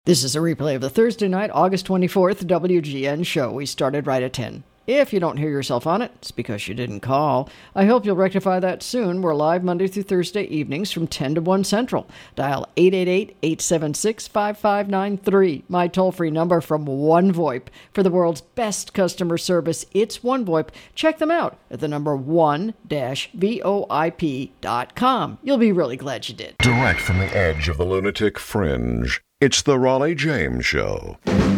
This is a replay of the Thursday night, August 24th WGN show. We started right at 10. If you don't hear yourself on it, it's because you didn't call. I hope you'll rectify that soon. We're live Monday through Thursday evenings from 10 to 1 Central. Dial 888-876-5593. My toll-free number from OneVoIP. For the world's best customer service, it's OneVoIP. Check them out at the number 1-VoIP.com. You'll be really glad you did. Direct from the edge of the lunatic fringe, it's the Raleigh James Show.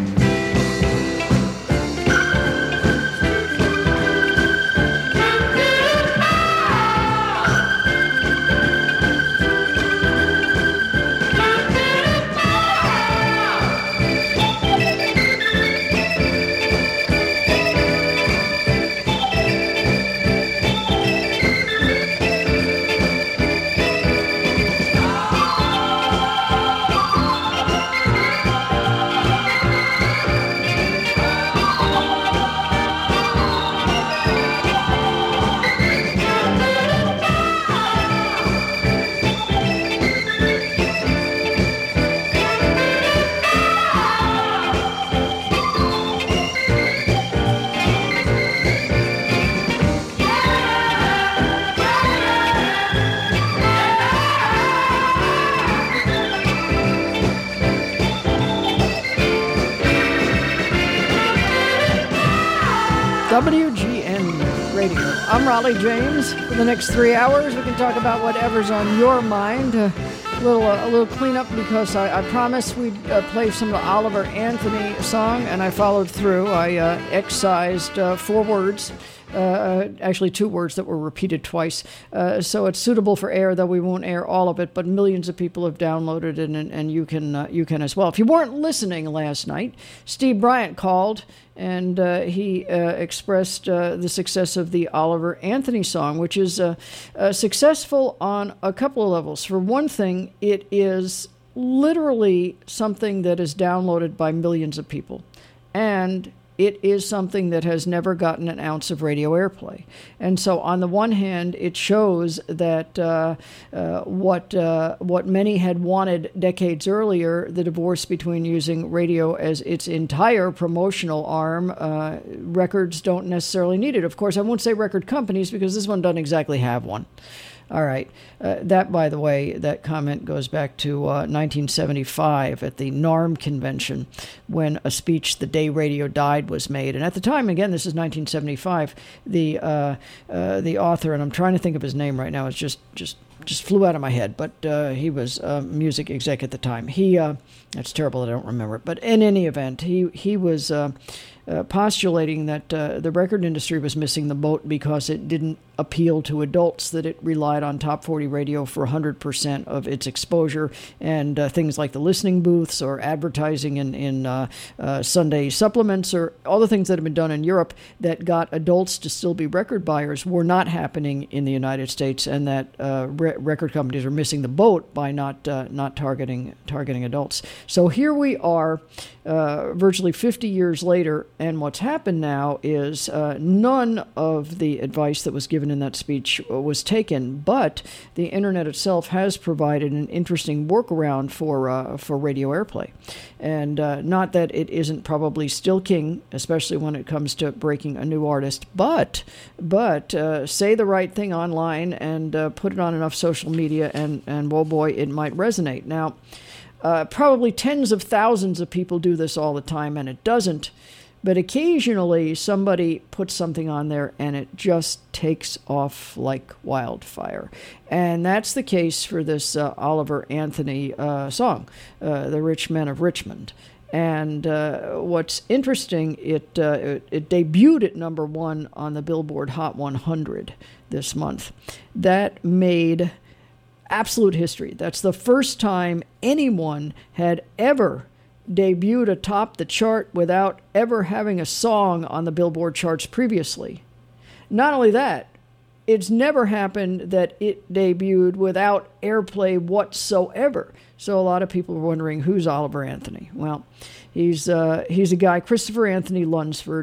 WGN Radio. I'm Raleigh James. For the next 3 hours, we can talk about whatever's on your mind. A little cleanup because I promised we'd play some of the Oliver Anthony song, and I followed through. I excised 4 words. Actually 2 words that were repeated twice. So it's suitable for air, though we won't air all of it, but millions of people have downloaded it, and you can as well. If you weren't listening last night, Steve Bryant called, and he expressed the success of the Oliver Anthony song, which is successful on a couple of levels. For one thing, it is literally something that is downloaded by millions of people, and it is something that has never gotten an ounce of radio airplay. And so on the one hand, it shows that what many had wanted decades earlier, the divorce between using radio as its entire promotional arm, records don't necessarily need it. Of course, I won't say record companies because this one doesn't exactly have one. All right. That, by the way, that comment goes back to 1975 at the NARM convention when a speech, "The Day Radio Died," was made. And at the time, again, this is 1975, the author, and I'm trying to think of his name right now, it's just flew out of my head, but he was a music exec at the time. That's terrible that I don't remember it. But in any event, he was postulating that the record industry was missing the boat because it didn't appeal to adults, that it relied on top 40 radio for 100% of its exposure, and things like the listening booths or advertising in Sunday supplements or all the things that have been done in Europe that got adults to still be record buyers were not happening in the United States, and that record companies are missing the boat by not targeting adults. So here we are, virtually 50 years later, and what's happened now is none of the advice that was given in that speech was taken, but the internet itself has provided an interesting workaround for radio airplay. And not that it isn't probably still king, especially when it comes to breaking a new artist, but say the right thing online and put it on enough social media, and whoa boy, it might resonate. Now, probably tens of thousands of people do this all the time, and it doesn't. But occasionally somebody puts something on there and it just takes off like wildfire. And that's the case for this Oliver Anthony song, The Rich Men of Richmond. And what's interesting, it debuted at number 1 on the Billboard Hot 100 this month. That made absolute history. That's the first time anyone had ever debuted atop the chart without ever having a song on the Billboard charts previously. Not only that, it's never happened that it debuted without airplay whatsoever. So a lot of people are wondering, who's Oliver Anthony? Well, he's a guy, Christopher Anthony Lunsford,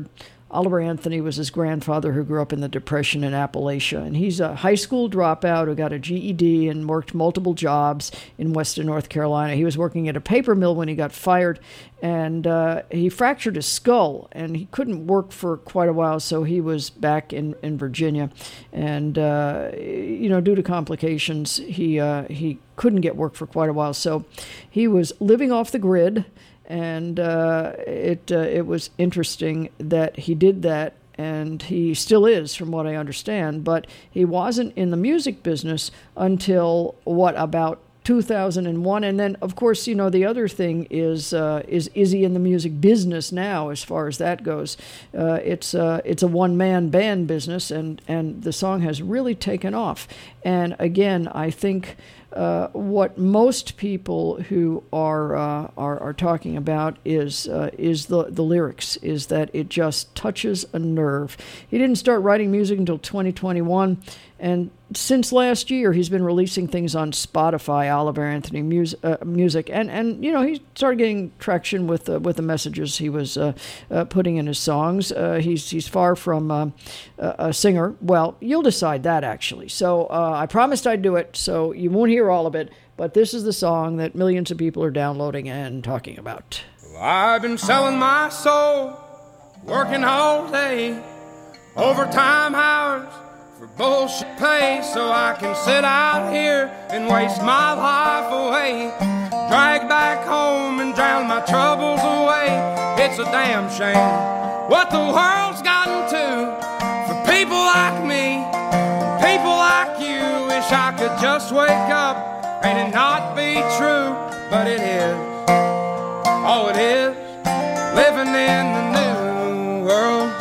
Oliver Anthony was his grandfather who grew up in the Depression in Appalachia. And he's a high school dropout who got a GED and worked multiple jobs in Western North Carolina. He was working at a paper mill when he got fired, and he fractured his skull, and he couldn't work for quite a while, so he was back in Virginia. And, due to complications, he couldn't get work for quite a while. So he was living off the grid, and it was interesting that he did that, and he still is, from what I understand. But he wasn't in the music business until, about 2001. And then, of course, the other thing is he in the music business now, as far as that goes? It's a one-man band business, and the song has really taken off. And again, I think what most people who are talking about is the lyrics, is that it just touches a nerve. He didn't start writing music until 2021, and since last year he's been releasing things on Spotify, Oliver Anthony music, and he started getting traction with the messages he was putting in his songs. He's far from a singer. Well, you'll decide that, actually. So I promised I'd do it, so you won't hear all of it, but this is the song that millions of people are downloading and talking about. Well, I've been selling my soul, working all day, overtime hours for bullshit pay, so I can sit out here and waste my life away, drag back home and drown my troubles away. It's a damn shame what the world's gotten to for people like me, people like you. Wish I could just wake up and it not be true, but it is. Oh, it is living in the new world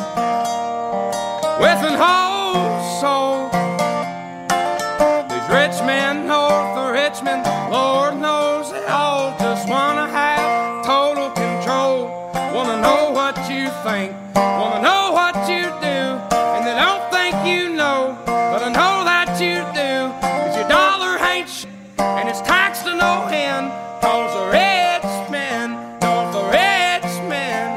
with an whole soul. These rich men north of Richmond, Lord knows they all just wanna have total control. Wanna know what you think, wanna know what you do, and they don't think you know, but I know that you do. 'Cause your dollar ain't shit, and it's taxed to no end. 'Cause the rich men, knows the rich men.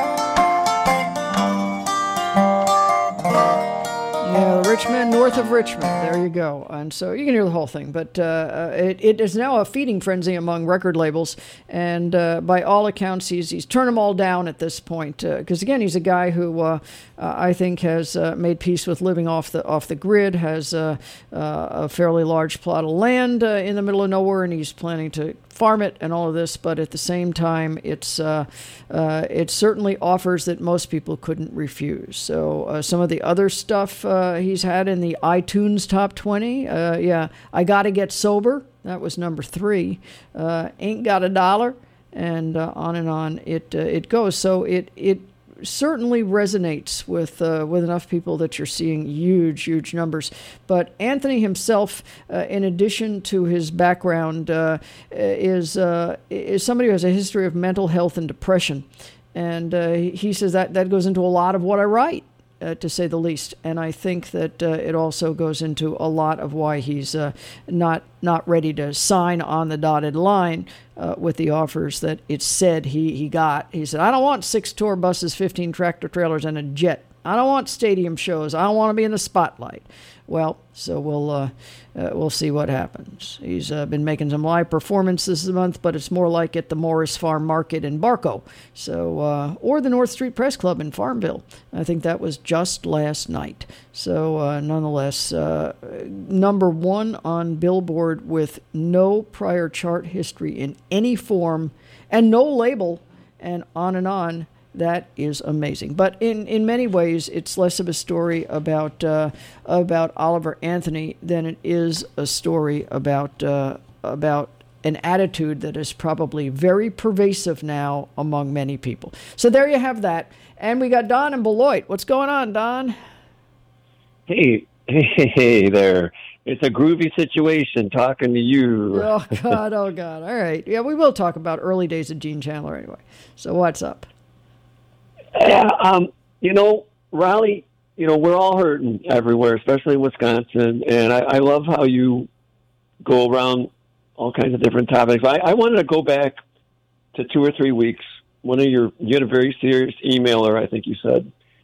Yeah, the rich men north of Richmond. There you go. And so you can hear the whole thing. But it is now a feeding frenzy among record labels. And by all accounts, he's turned them all down at this point. Because, again, he's a guy who I think has made peace with living off the grid, has a fairly large plot of land in the middle of nowhere, and he's planning to farm it and all of this. But at the same time, it certainly offers that most people couldn't refuse. So some of the other stuff he's had in the iTunes top 20, I Gotta Get Sober, that was number 3. Ain't Got a Dollar, and on it goes. So it certainly resonates with enough people that you're seeing huge numbers. But Anthony himself, in addition to his background, is somebody who has a history of mental health and depression, and he says that goes into a lot of what I write, to say the least. And I think that it also goes into a lot of why he's not ready to sign on the dotted line with the offers that it's said he got. He said, I don't want 6 tour buses, 15 tractor trailers, and a jet. I don't want stadium shows. I don't want to be in the spotlight. Well, so we'll see what happens. He's been making some live performances this month, but it's more like at the Morris Farm Market in Barco, so or the North Street Press Club in Farmville. I think that was just last night. So nonetheless, number 1 on Billboard with no prior chart history in any form and no label, and on. That is amazing. But in many ways, it's less of a story about Oliver Anthony than it is a story about an attitude that is probably very pervasive now among many people. So there you have that. And we got Don in Beloit. What's going on, Don? Hey there. It's a groovy situation talking to you. Oh, God. All right. Yeah, we will talk about early days of Gene Chandler anyway. So what's up? Yeah, Raleigh, we're all hurting everywhere, especially in Wisconsin, and I love how you go around all kinds of different topics. I wanted to go back to 2 or 3 weeks. You had a very serious emailer, I think you said,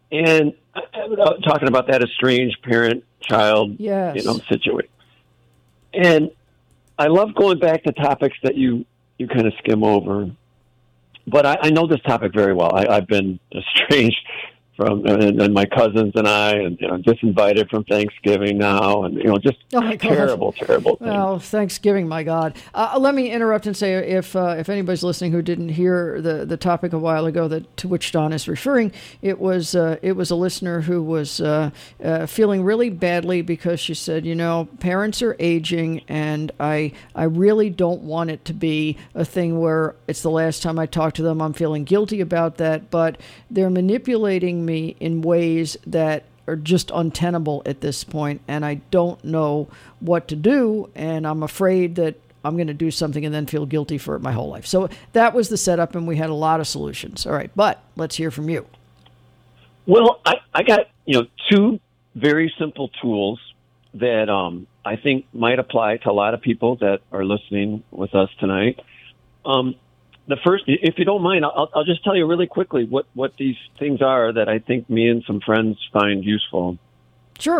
And talking about that estranged parent-child, Yes. situation. And I love going back to topics that you kind of skim over. But I know this topic very well. I've been estranged from, and my cousins and I, and disinvited from Thanksgiving now, and just terrible things. Well, Thanksgiving, my God. Let me interrupt and say, if anybody's listening who didn't hear the topic a while ago to which Don is referring, it was a listener who was feeling really badly because she said, parents are aging, and I really don't want it to be a thing where it's the last time I talk to them. I'm feeling guilty about that, but they're manipulating me in ways that are just untenable at this point, and I don't know what to do, and I'm afraid that I'm going to do something and then feel guilty for it my whole life. So that was the setup, and we had a lot of solutions. All right, but let's hear from you. Well, I got two very simple tools that I think might apply to a lot of people that are listening with us tonight. The first, if you don't mind, I'll just tell you really quickly what these things are that I think me and some friends find useful. Sure.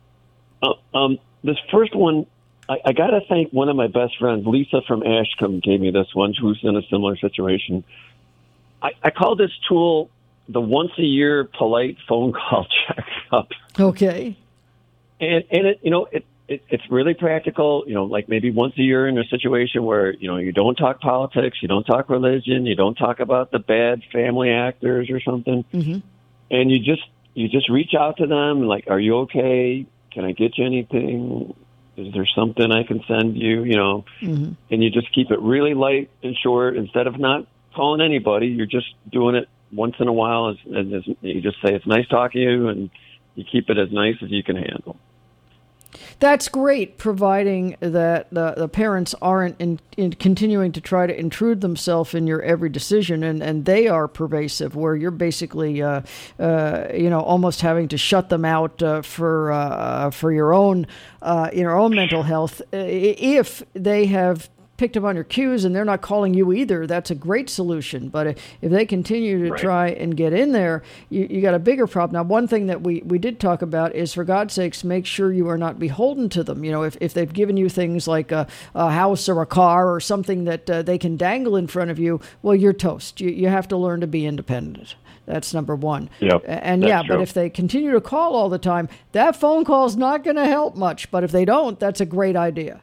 This first one, I got to thank one of my best friends, Lisa from Ashcombe, gave me this one, who's in a similar situation. I call this tool the once-a-year polite phone call checkup. Okay. And it's really practical, like maybe once a year in a situation where, you don't talk politics, you don't talk religion, you don't talk about the bad family actors or something. Mm-hmm. And you just reach out to them, like, are you okay? Can I get you anything? Is there something I can send you? Mm-hmm. And you just keep it really light and short. Instead of not calling anybody, you're just doing it once in a while. As you just say, it's nice talking to you, and you keep it as nice as you can handle. That's great, providing that the parents aren't in continuing to try to intrude themselves in your every decision, and they are pervasive, where you're basically, almost having to shut them out for your own mental health. If they have picked up on your cues and they're not calling you either, that's a great solution. But if they continue to try and get in there, you got a bigger problem. Now, one thing that we did talk about is, for God's sakes, make sure you are not beholden to them. If they've given you things like a house or a car or something that they can dangle in front of you, well, you're toast. You have to learn to be independent. That's number one. Yep, but if they continue to call all the time, that phone call is not going to help much. But if they don't, that's a great idea.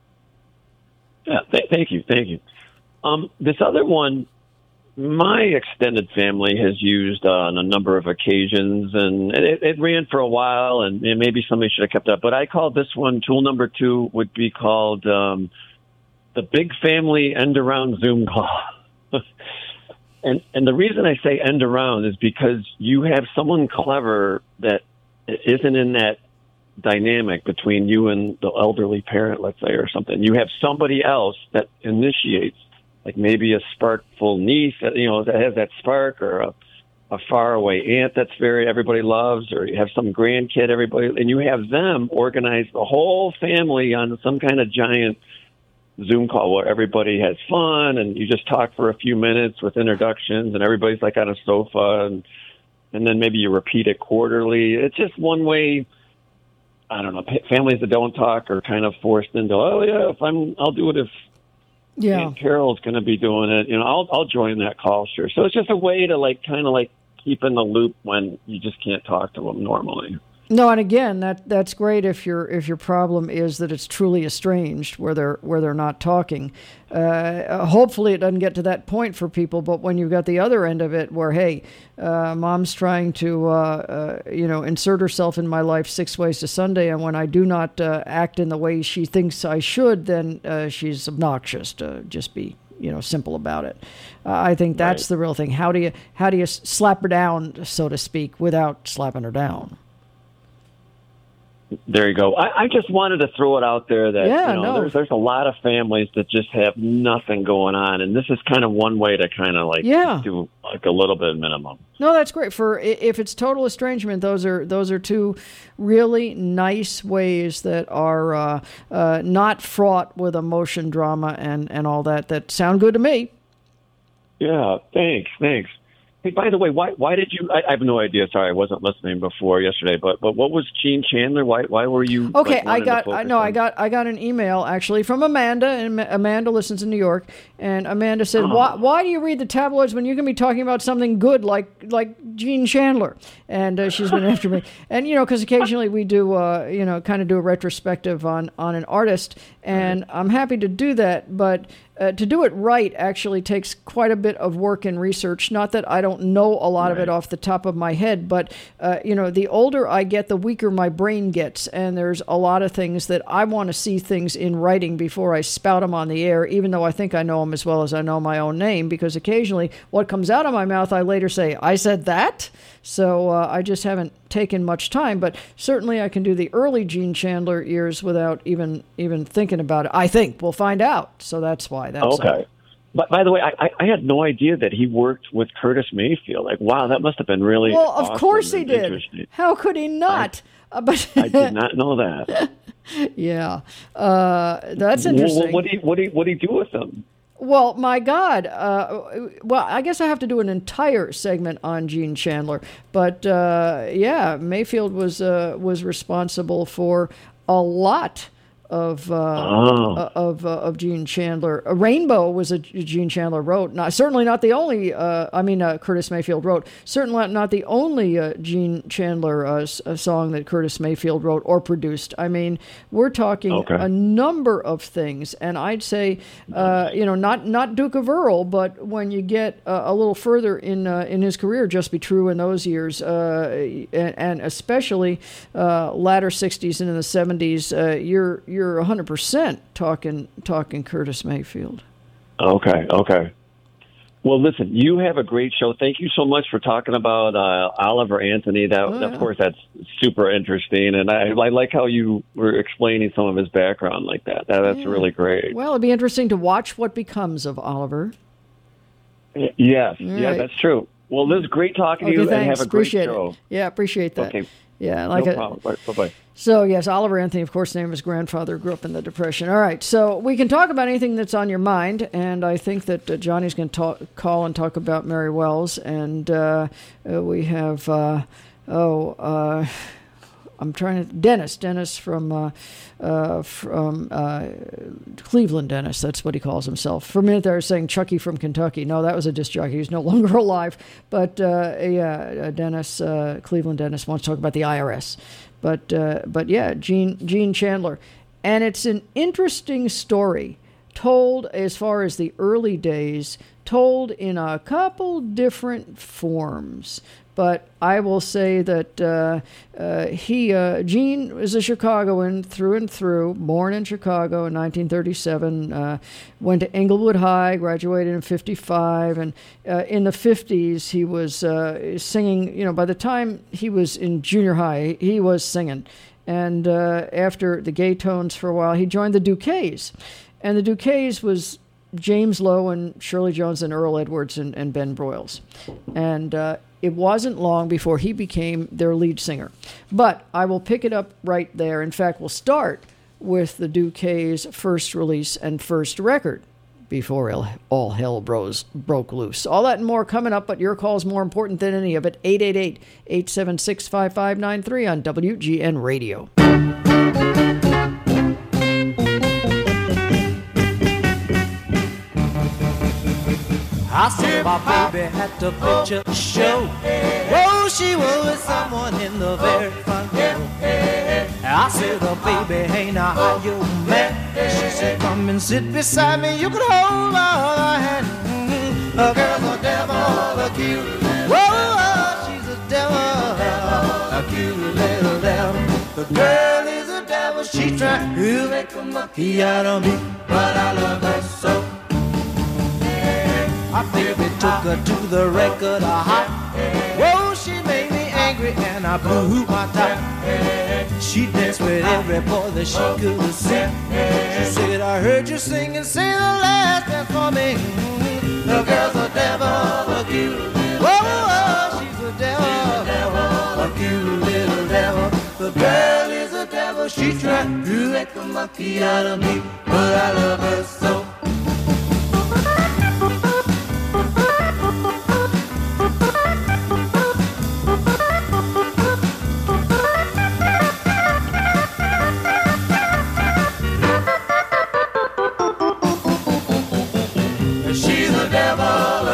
Yeah, thank you. This other one, my extended family has used on a number of occasions, and it ran for a while, and maybe somebody should have kept up. But I call this one, tool number 2 would be called the Big Family End-Around Zoom Call. And the reason I say end-around is because you have someone clever that isn't in that dynamic between you and the elderly parent, let's say, or something. You have somebody else that initiates, like maybe a sparkful niece that has that spark, or a faraway aunt that's everybody loves, or you have some grandkid and you have them organize the whole family on some kind of giant Zoom call where everybody has fun, and you just talk for a few minutes with introductions, and everybody's like on a sofa, and then maybe you repeat it quarterly. It's just one way. I don't know, families that don't talk are kind of forced into, I'll do it if Aunt Carol's going to be doing it. I'll join that call, sure. So it's just a way to kind of keep in the loop when you just can't talk to them normally. No, and again, that's great if your problem is that it's truly estranged, where they're not talking. Hopefully, it doesn't get to that point for people. But when you've got the other end of it, where mom's trying to insert herself in my life 6 ways to Sunday, and when I do not act in the way she thinks I should, then she's obnoxious. To just be simple about it. I think that's the real thing. How do you slap her down, so to speak, without slapping her down? There you go. I just wanted to throw it out there that there's a lot of families that just have nothing going on, and this is kind of one way to kind of do a little bit minimum. No, that's great. For if it's total estrangement, those are two really nice ways that are not fraught with emotion, drama, and all that sound good to me. Yeah, thanks. Hey, by the way, why did you? I have no idea. Sorry, I wasn't listening before yesterday. But what was Gene Chandler? Why were you? Okay, I got an email actually from Amanda, and Amanda listens in New York, and Amanda said, "Why do you read the tabloids when you can be talking about something good like Gene Chandler?" And she's been after me, and because occasionally we do kind of do a retrospective on an artist, and I'm happy to do that, but. To do it right actually takes quite a bit of work and research. Not that I don't know a lot of it off the top of my head, but, the older I get, the weaker my brain gets. And there's a lot of things that I want to see things in writing before I spout them on the air, even though I think I know them as well as I know my own name, because occasionally what comes out of my mouth, I later say, I said that? So I just haven't taken much time, but certainly I can do the early Gene Chandler years without even thinking about it. I think we'll find out. So that's why. Okay. But by the way, I had no idea that he worked with Curtis Mayfield. Like, wow, that must have been really awesome. Of course he did. How could he not? But I did not know that. Yeah, that's interesting. What do you do with them? Well, my God. I guess I have to do an entire segment on Gene Chandler. But Mayfield was responsible for a lot of Gene Chandler. Rainbow was a Gene Chandler wrote. Certainly not the only. Curtis Mayfield wrote. Certainly not the only Gene Chandler song that Curtis Mayfield wrote or produced. I mean, we're talking a number of things, and I'd say, not Duke of Earl, but when you get a little further in his career, Just Be True in those years, and especially latter '60s and in the '70s, you're 100% talking Curtis Mayfield. Okay. Well, listen, you have a great show. Thank you so much for talking about Oliver Anthony. Of course, that's super interesting, and I like how you were explaining some of his background like that. That's really great. Well, it'd be interesting to watch what becomes of Oliver. Yes, that's true. Well, Liz, great talking to you, and have a great show. Yeah, appreciate that. Okay. Yeah, no problem. Bye-bye. So, yes, Oliver Anthony, of course, named his grandfather, grew up in the Depression. All right, so we can talk about anything that's on your mind, and I think that Johnny's going to call and talk about Mary Wells, and we have, Dennis from Cleveland, Dennis, that's what he calls himself. For a minute there I was saying Chucky from Kentucky. No, that was a disc jockey. He's no longer alive. But Dennis, Cleveland Dennis wants to talk about the IRS. But Gene Chandler. And it's an interesting story told as far as the early days, told in a couple different forms. But I will say that Gene was a Chicagoan through and through, born in Chicago in 1937, went to Englewood High, graduated in 55, and in the 50s he was singing. By the time he was in junior high, he was singing. And after the Gay Tones for a while, he joined the Duquesnes. And the Duquesnes was James Lowe and Shirley Jones and Earl Edwards and Ben Broyles. And it wasn't long before he became their lead singer. But I will pick it up right there. In fact, we'll start with the Duquesnes' first release and first record before all hell broke loose. All that and more coming up, but your call is more important than any of it. 888-876-5593 on WGN Radio. I saw my baby at the picture show. Oh, she was with someone in the very front row. I said, oh, baby, hey, now how you met? She said, come and sit beside me. You can hold my hand. A girl's a devil, a cute. Whoa, she's a devil, a cute little devil. The girl is a devil. She tried to make a monkey out of me, but I love her so. My baby took her to the record hot. Whoa, she made me angry and I blew my top. She danced with every boy that she could see. She said, I heard you sing and say the last dance for me. The girl's a devil, a cute. Whoa, she's a devil, a cute little devil. The girl is a devil. She tried to make a monkey out of me, but I love her so.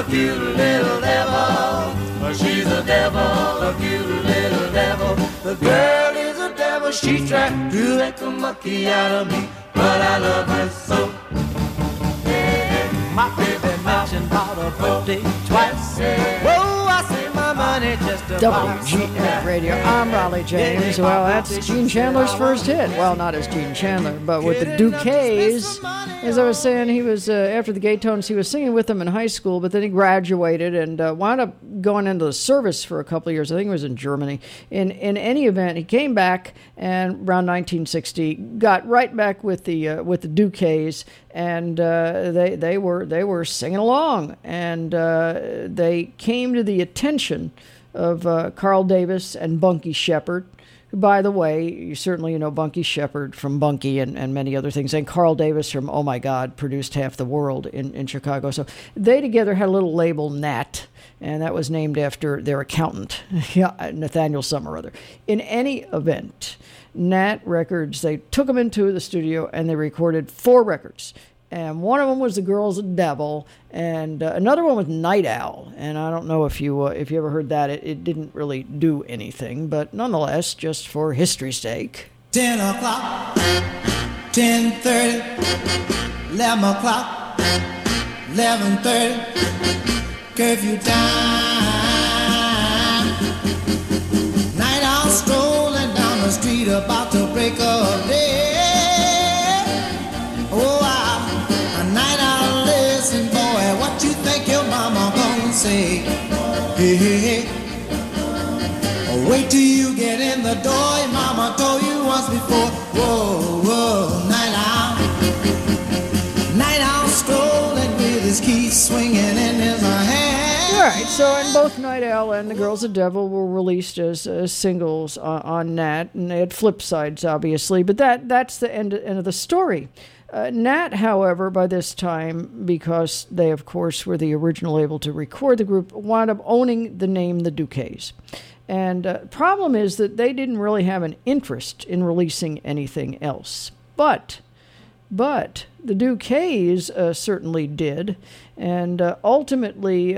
a cute little devil. She's a devil, a cute little devil. The girl is a devil, she tried to make a monkey out of me, but I love her so. My baby mentioned about her birthday twice. Whoa, I say my money just about. WGN Radio. I'm Raleigh James. Well, that's Gene Chandler's first hit. Well, not as Gene Chandler, but with the Duquesnes. As I was saying, he was, after the Gaytones, he was singing with them in high school, but then he graduated and wound up going into the service for a couple of years. I think it was in Germany. In any event, he came back and around 1960 got right back with the Duquesnes, and they were singing along, and they came to the attention of Carl Davis and Bunky Shepard. By the way, you certainly know Bunky Shepard from Bunky and many other things, and Carl Davis from Oh My God produced Half the World in Chicago. So they together had a little label, Nat, and that was named after their accountant, Nathaniel Sommer. In any event, Nat Records, they took them into the studio and they recorded 4 records. And one of them was The Girl's a Devil, and another one was Night Owl. And I don't know if you ever heard that. It didn't really do anything, but nonetheless, just for history's sake. 10 o'clock, 10:30, 11 o'clock, 11:30, curfew time. Night owl strolling down the street about to break of day. Oh, night owl, listen, boy, what you think your mama gonna say? Hey, hey, hey. Wait till you get in the door, your mama told you once before. Whoa, whoa, night owl strolling with his keys swinging in his hand. All right, so and both Night Owl and The Girl's a Devil were released as singles on Nat, and they had flip sides, obviously, but that's the end of the story. Nat, however, by this time, because they, of course, were the original able to record the group, wound up owning the name The Duquesnes. And the problem is that they didn't really have an interest in releasing anything else. But the Duquesnes certainly did, and ultimately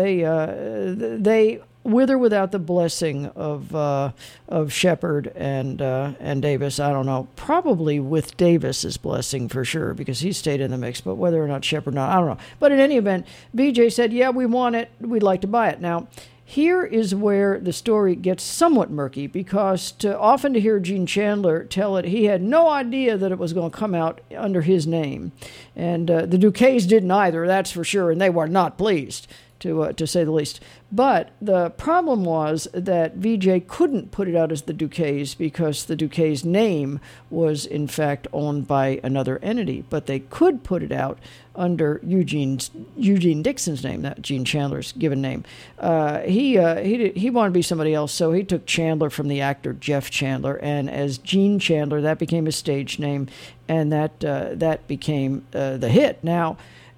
they with or without the blessing of Shepard and Davis, I don't know. Probably with Davis's blessing for sure, because he stayed in the mix. But whether or not Shepard, I don't know. But in any event, BJ said, "Yeah, we want it. We'd like to buy it." Now, here is where the story gets somewhat murky, because often to hear Gene Chandler tell it, he had no idea that it was going to come out under his name, and the Duquesnes didn't either. That's for sure, and they were not pleased, to say the least. But the problem was that VJ couldn't put it out as the Duquesnes because the Duquesnes name was, in fact, owned by another entity. But they could put it out under Eugene Dixon's name, not Gene Chandler's given name. He wanted to be somebody else, so he took Chandler from the actor Jeff Chandler, and as Gene Chandler, that became his stage name, and that became the hit. Now,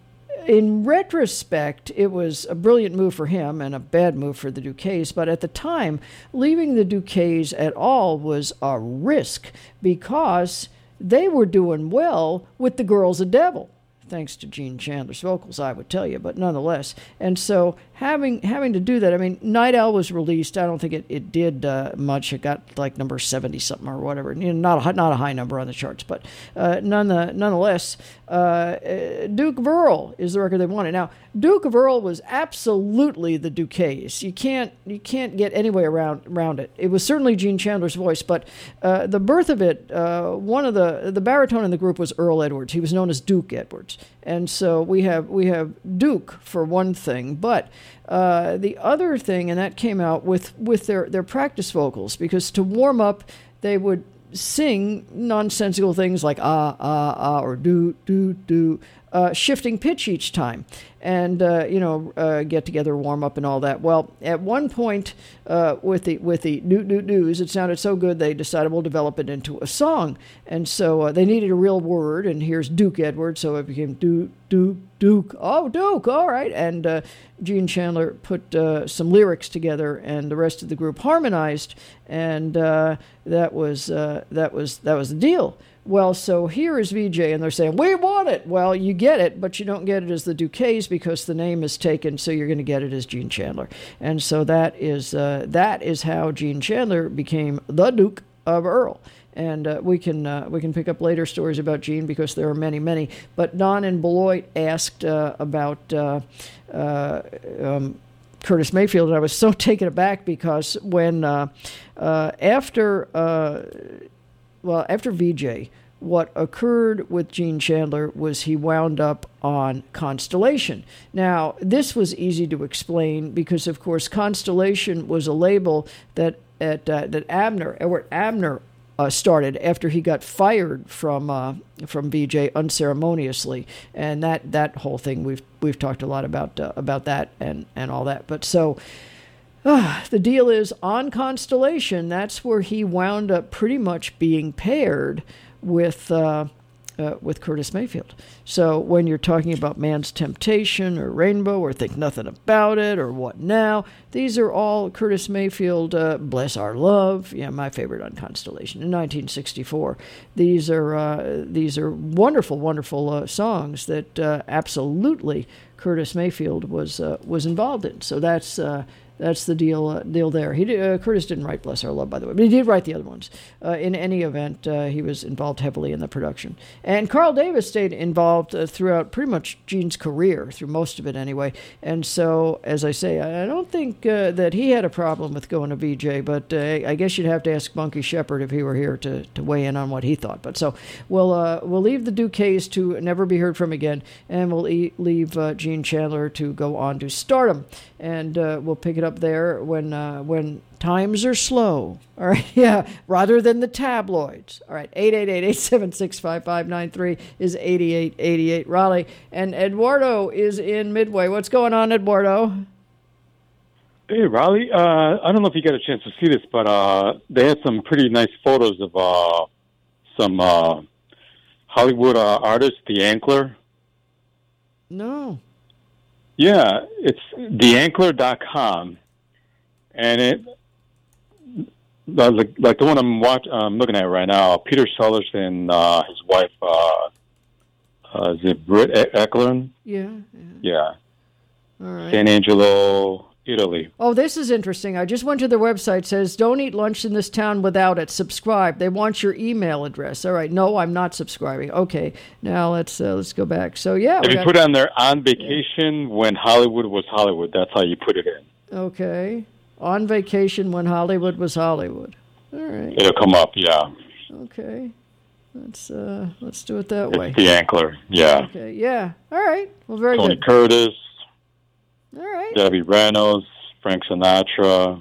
in retrospect, it was a brilliant move for him and a bad move for the Duquesnes, but at the time, leaving the Duquesnes at all was a risk because they were doing well with The Girl's a Devil, thanks to Gene Chandler's vocals, I would tell you, but nonetheless. And so having to do that, I mean, Night Owl was released. I don't think it did much. It got like number 70-something or whatever. You know, not a high number on the charts, but nonetheless, Duke of Earl is the record they wanted. Now, Duke of Earl was absolutely the Duquesnes. You can't get any way around it. It was certainly Gene Chandler's voice, but the birth of it, one of the baritone in the group was Earl Edwards. He was known as Duke Edwards. And so we have Duke for one thing, but the other thing, and that came out with their practice vocals, because to warm up, they would sing nonsensical things like ah, ah, ah, or do, do, do, shifting pitch each time, and get together, warm up, and all that. Well, at one point with the do's, it sounded so good they decided we'll develop it into a song, and so they needed a real word, and here's Duke Edwards, so it became Duke. Oh, Duke, all right. And Gene Chandler put some lyrics together, and the rest of the group harmonized, and that was the deal. Well, so here is VJ, and they're saying, we want it. Well, you get it, but you don't get it as the Duques because the name is taken, so you're going to get it as Gene Chandler. And so that is how Gene Chandler became the Duke of Earl. And we can pick up later stories about Gene because there are many, many. But Don in Beloit asked about Curtis Mayfield, and I was so taken aback because when after VJ, what occurred with Gene Chandler was he wound up on Constellation. Now, this was easy to explain because, of course, Constellation was a label that Edward Abner started after he got fired from VJ unceremoniously, and that whole thing we've talked a lot about that and all that. But so the deal is on Constellation. That's where he wound up pretty much being paired with Curtis Mayfield. So when you're talking about Man's Temptation or Rainbow or Think Nothing About It or What Now, these are all Curtis Mayfield, Bless Our Love, my favorite on Constellation, in 1964. These are wonderful, wonderful songs that absolutely Curtis Mayfield was involved in. So that's the deal there. Curtis didn't write Bless Our Love, by the way, but he did write the other ones. In any event, he was involved heavily in the production. And Carl Davis stayed involved throughout pretty much Gene's career, through most of it anyway. And so, as I say, I don't think that he had a problem with going to VJ, but I guess you'd have to ask Bunky Shepard if he were here to weigh in on what he thought. But so we'll leave the Duques to never be heard from again, and we'll leave Gene Chandler to go on to stardom. And we'll pick it up there when times are slow. All right, yeah, rather than the tabloids. All right, 888-876-5593 is 8888 Raleigh. And Eduardo is in Midway. What's going on, Eduardo? Hey, Raleigh. I don't know if you got a chance to see this, but they had some pretty nice photos of some Hollywood artist, The Ankler. No. Yeah, it's theankler.com, and it like the one I'm looking at right now. Peter Sellers and his wife, is it Britt Eklund? Yeah. Yeah. All right. San Angelo, Italy. Oh, this is interesting. I just went to their website. It says, don't eat lunch in this town without it. Subscribe. They want your email address. All right. No, I'm not subscribing. Okay. Now let's go back. So, yeah. If you put on there, on vacation when Hollywood was Hollywood, that's how you put it in. Okay. On vacation when Hollywood was Hollywood. All right. It'll come up, yeah. Okay. Let's do it that way. It's The Ankler, yeah. Okay. Yeah. All right. Well, very Tony good. Curtis. All right. Debbie Reynolds, Frank Sinatra,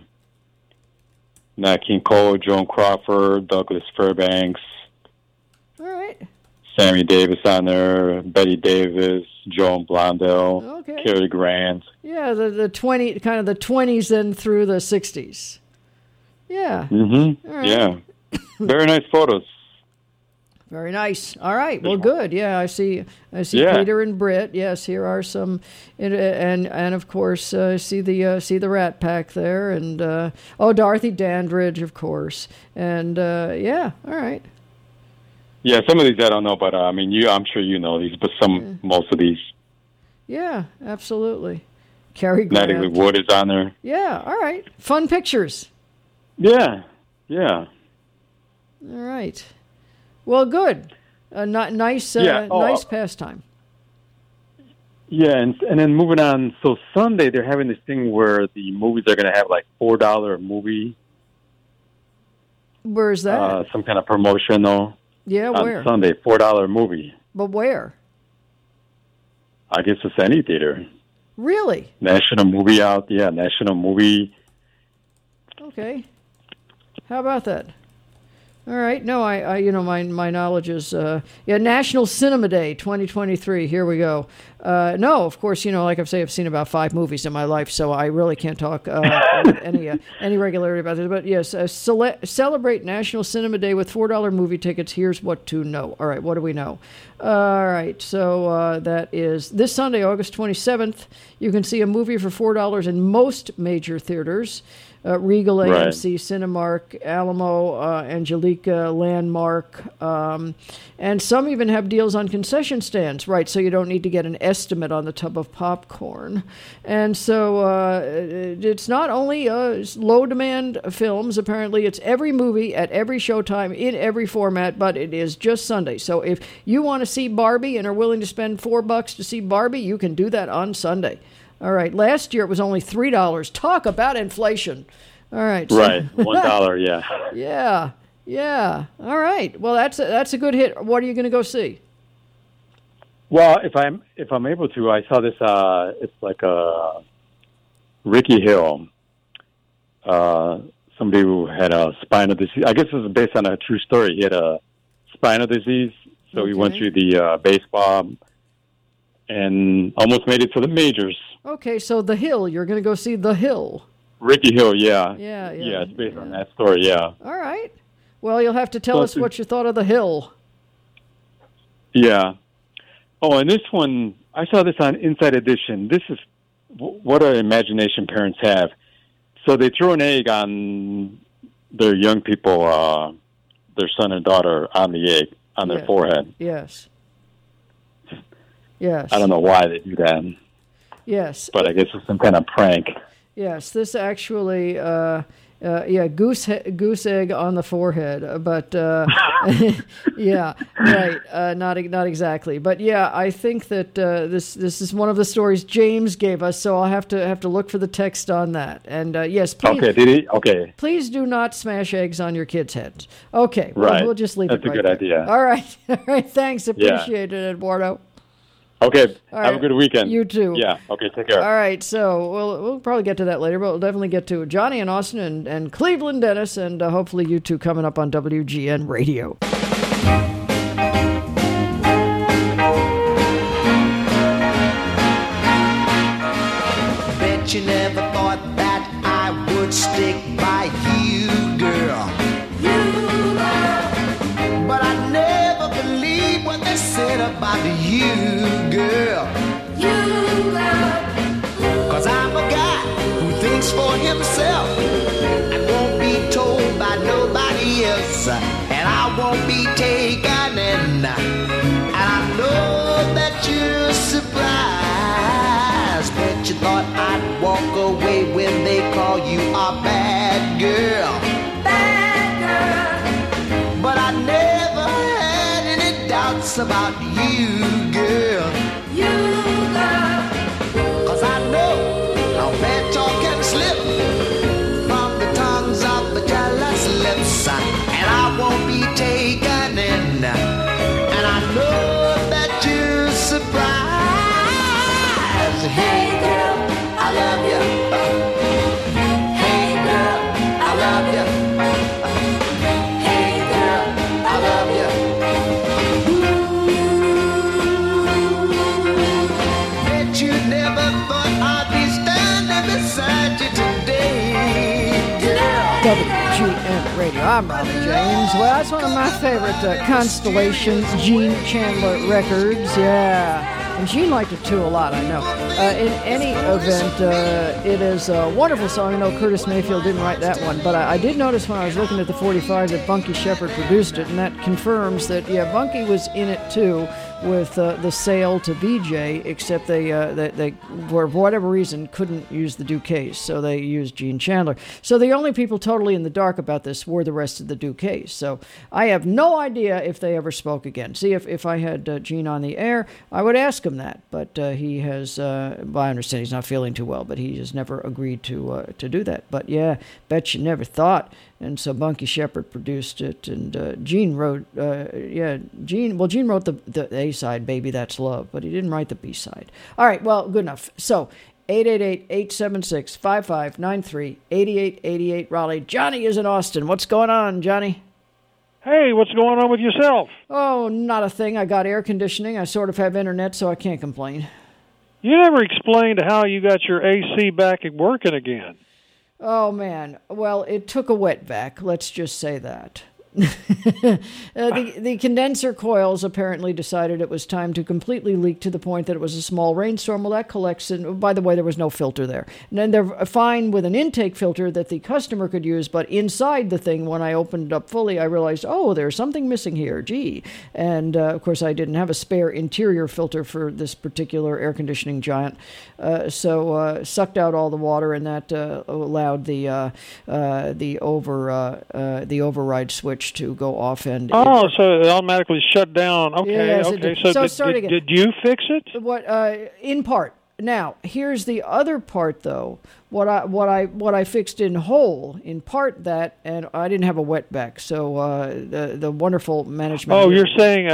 Nat King Cole, Joan Crawford, Douglas Fairbanks. All right. Sammy Davis on there, Betty Davis, Joan Blondell, Okay. Cary Grant. Yeah, the 20s and through the 60s. Yeah. Mm-hmm. All right. Yeah. Very nice photos. Very nice. All right. Well, good. Yeah, I see. Yeah. Peter and Britt. Yes, here are some, and of course, see the Rat Pack there, and Dorothy Dandridge, of course, and yeah. All right. Yeah, some of these I don't know, but I'm sure you know these, but most of these. Yeah, absolutely. Cary Grant. Natalie Wood is on there. Yeah. All right. Fun pictures. Yeah. Yeah. All right. Well, good. Nice pastime. Yeah, and then moving on. So Sunday they're having this thing where the movies are going to have like $4 a movie. Where's that? Some kind of promotional. Yeah, where? On Sunday, $4 movie. But where? I guess it's any theater. Really? National Movie Out. Yeah, National Movie. Okay. How about that? All right. No, I my knowledge is National Cinema Day 2023. Here we go. No, of course, like I say, I've seen about 5 movies in my life, so I really can't talk with any regularity about this. But yes, celebrate National Cinema Day with $4 movie tickets. Here's what to know. All right, what do we know? All right, so that is this Sunday, August 27th. You can see a movie for $4 in most major theaters. Regal, AMC, Cinemark, Alamo, Angelica, Landmark, and some even have deals on concession stands, right, so you don't need to get an estimate on the tub of popcorn. And so it's not only low-demand films, apparently it's every movie at every showtime in every format, but it is just Sunday. So if you want to see Barbie and are willing to spend $4 to see Barbie, you can do that on Sunday. All right. Last year it was only $3. Talk about inflation. All right. So, right. $1. Yeah. Yeah. All right. Well, that's a good hit. What are you going to go see? Well, if I'm able to, I saw this. It's like Ricky Hill. Somebody who had a spinal disease. I guess this is based on a true story. He had a spinal disease, so he went through the baseball and almost made it to the majors. Okay, so The Hill. You're going to go see The Hill. Ricky Hill, yeah. Yeah, it's based on that story, yeah. All right. Well, you'll have to tell us what you thought of The Hill. Yeah. Oh, and this one, I saw this on Inside Edition. This is what an imagination parents have. So they throw an egg on their young people, their son and daughter, on the egg, on their forehead. Yes. Yes. I don't know why they do that. Yes. But I guess it's some kind of prank. Yes, this actually, goose egg on the forehead, but yeah, right, not exactly, but yeah, I think that this is one of the stories James gave us, so I'll have to look for the text on that. And yes, please. Okay, did he? Okay. Please do not smash eggs on your kids' heads. Okay, right. We'll just leave That's it right a good there. idea. All right, thanks, appreciate it, Eduardo. Okay, right. Have a good weekend. You too. Yeah, okay, take care. All right, so we'll probably get to that later, but we'll definitely get to Johnny and Austin and Cleveland Dennis, and hopefully you two coming up on WGN Radio. Bet you never thought that I would stick by you, girl. But I never believed what they said about you, girl. Cause I'm a guy who thinks for himself and won't be told by nobody else. And I won't be taken in. And I know that you're surprised. Bet you thought I'd walk away when they call you a bad girl. But I never had any doubts about you, girl. Cause I know how bad talk can slip from the tongues of the jealous lips. And I won't be taken in. And I know that you're surprised. Hey girl, I love you. Hey girl, I love you. WGN Radio. I'm Robin James. Well, that's one of my favorite Constellation Gene Chandler records. Yeah. And Gene liked it too a lot, I know. In any event, it is a wonderful song. I know Curtis Mayfield didn't write that one, but I did notice when I was looking at the 45 that Bunky Shepard produced it, and that confirms that, yeah, Bunky was in it too with the sale to VJ, except they for whatever reason, couldn't use the Duquesnes, so they used Gene Chandler. So the only people totally in the dark about this were the rest of the Duquesnes. So I have no idea if they ever spoke again. See, if I had Gene on the air, I would ask him that, but he has, well, I understand he's not feeling too well, but he has never agreed to do that. But yeah, bet you never thought. And so Bunky Shepard produced it, and Gene wrote, Gene wrote the A-side, Baby That's Love, but he didn't write the B-side. All right, well, good enough. So 888-876-5593, 8888 Raleigh. Johnny is in Austin. What's going on, Johnny? Hey, what's going on with yourself? Oh, not a thing. I got air conditioning. I sort of have internet, so I can't complain. You never explained how you got your AC back working again. Oh, man. Well, it took a wet vac. Let's just say that. The condenser coils apparently decided it was time to completely leak to the point that it was a small rainstorm. Well, that collects, and by the way, there was no filter there. And then they're fine with an intake filter that the customer could use, but inside the thing, when I opened it up fully, I realized, oh, there's something missing here. Gee. And, of course, I didn't have a spare interior filter for this particular air conditioning giant. So sucked out all the water, and that allowed the override switch to go off. And so it automatically shut down. Okay, yes, okay. So did you fix it? What? In part. Now, here's the other part, though. What I fixed in whole, in part that, and I didn't have a wet vac, so the wonderful management. Oh, you're saying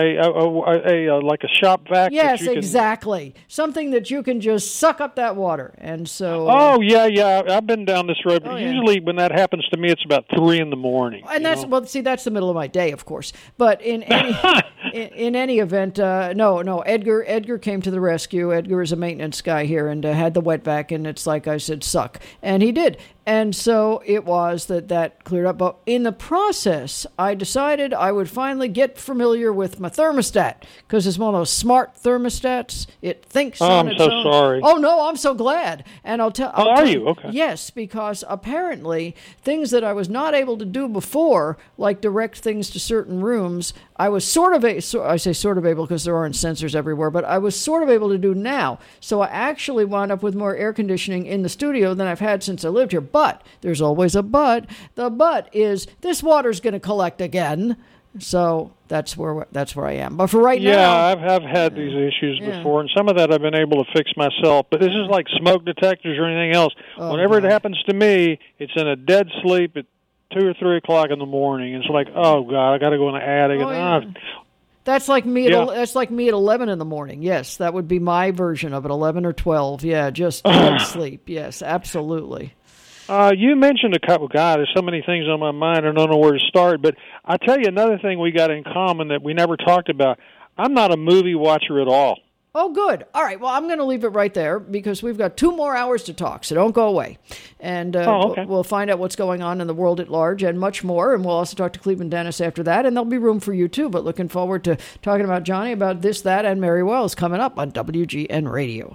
a like a shop vac? Yes, exactly. Something that you can just suck up that water, and so. Oh yeah, I've been down this road. But usually, when that happens to me, it's about 3 in the morning. And that's that's the middle of my day, of course. But in any in any event, no. Edgar came to the rescue. Edgar is a maintenance guy here, and had the wet vac, and it's like I said, suck. And he did. And so it was that cleared up. But in the process, I decided I would finally get familiar with my thermostat, because it's one of those smart thermostats. It thinks on its own. I'm so sorry. Oh, no, I'm so glad. And I'll tell are you? Okay. Yes, because apparently things that I was not able to do before, like direct things to certain rooms, I was I say sort of able because there aren't sensors everywhere, but I was sort of able to do now. So I actually wound up with more air conditioning in the studio than I've had since I lived here. But there's always a but. The but is this water's going to collect again. So that's where I am. But for right now, yeah, I've had these issues before, and some of that I've been able to fix myself. But this is like smoke detectors or anything else. Whenever it happens to me, it's in a dead sleep at 2 or 3 o'clock in the morning. It's like, oh God, I got to go in the attic. That's like me. That's like me at 11 in the morning. Yes, that would be my version of it. 11 or 12. Yeah, just dead sleep. Yes, absolutely. You mentioned a couple. God, there's so many things on my mind. I don't know where to start. But I'll tell you another thing we got in common that we never talked about. I'm not a movie watcher at all. Oh, good. All right. Well, I'm going to leave it right there because we've got 2 more hours to talk, so don't go away. And okay. We'll find out what's going on in the world at large and much more. And we'll also talk to Cleveland Dennis after that. And there'll be room for you, too. But looking forward to talking about Johnny, about this, that, and Mary Wells coming up on WGN Radio.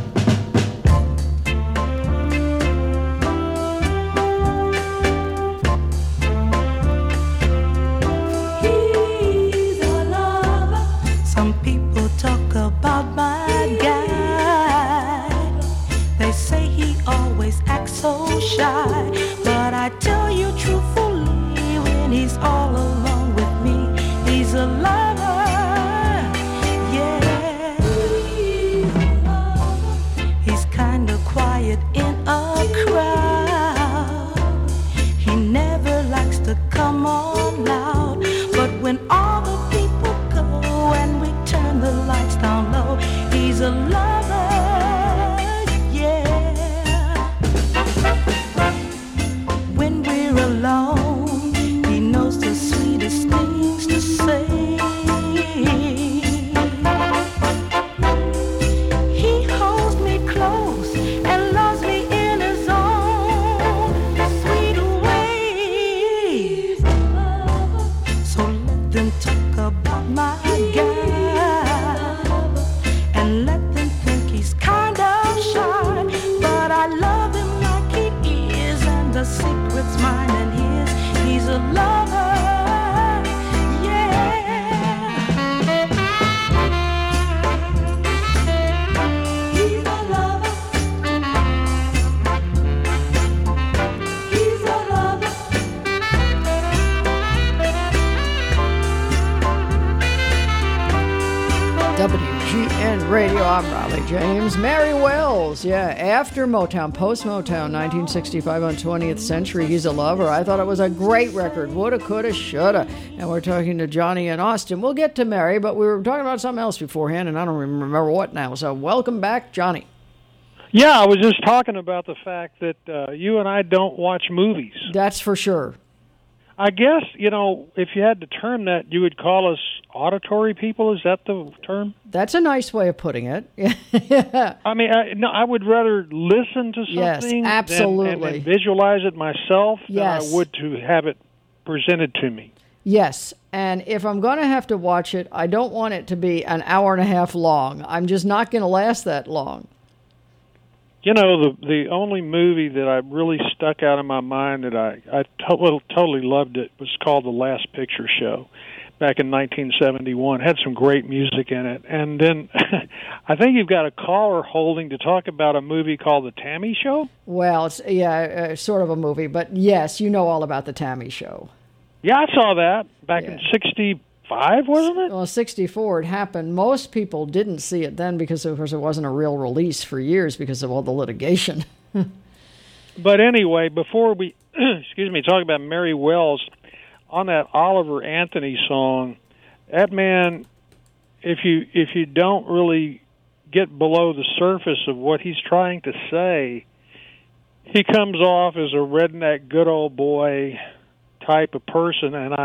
About my guy, they say he always acts so shy, but I tell you truthfully, when he's all alone with me, he's a lover, yeah. He's kinda quiet in a crowd, he never likes to come on loud, but when all the people go and we turn the lights down low, he's a lover, yeah. When we're alone, he knows the sweetest things to say. He holds me close and loves me in his own sweet way. So let them talk about my guy. Secret's mine and his, he's a lover, yeah. He's a lover, he's a lover. WGN Radio, I'm Raleigh James. Mary Wells, after Motown, post-Motown, 1965 on 20th Century, He's a Lover. I thought it was a great record. Woulda, coulda, shoulda. And we're talking to Johnny in Austin. We'll get to Mary, but we were talking about something else beforehand, and I don't remember what now. So welcome back, Johnny. Yeah, I was just talking about the fact that you and I don't watch movies. That's for sure. I guess, if you had to term that, you would call us auditory people. Is that the term? That's a nice way of putting it. I mean, I would rather listen to something yes, absolutely. and visualize it myself than yes. I would to have it presented to me. Yes, and if I'm going to have to watch it, I don't want it to be an hour and a half long. I'm just not going to last that long. The only movie that I really stuck out in my mind that I totally loved it was called The Last Picture Show back in 1971. Had some great music in it. And then I think you've got a caller holding to talk about a movie called The Tammy Show? Well, it's sort of a movie, but yes, you know all about The Tammy Show. Yeah, I saw that back in 65, wasn't it? Well, 64 it happened. Most people didn't see it then because, of course, it wasn't a real release for years because of all the litigation. But anyway, before we, talk about Mary Wells, on that Oliver Anthony song, that man, if you don't really get below the surface of what he's trying to say, he comes off as a redneck good old boy type of person, and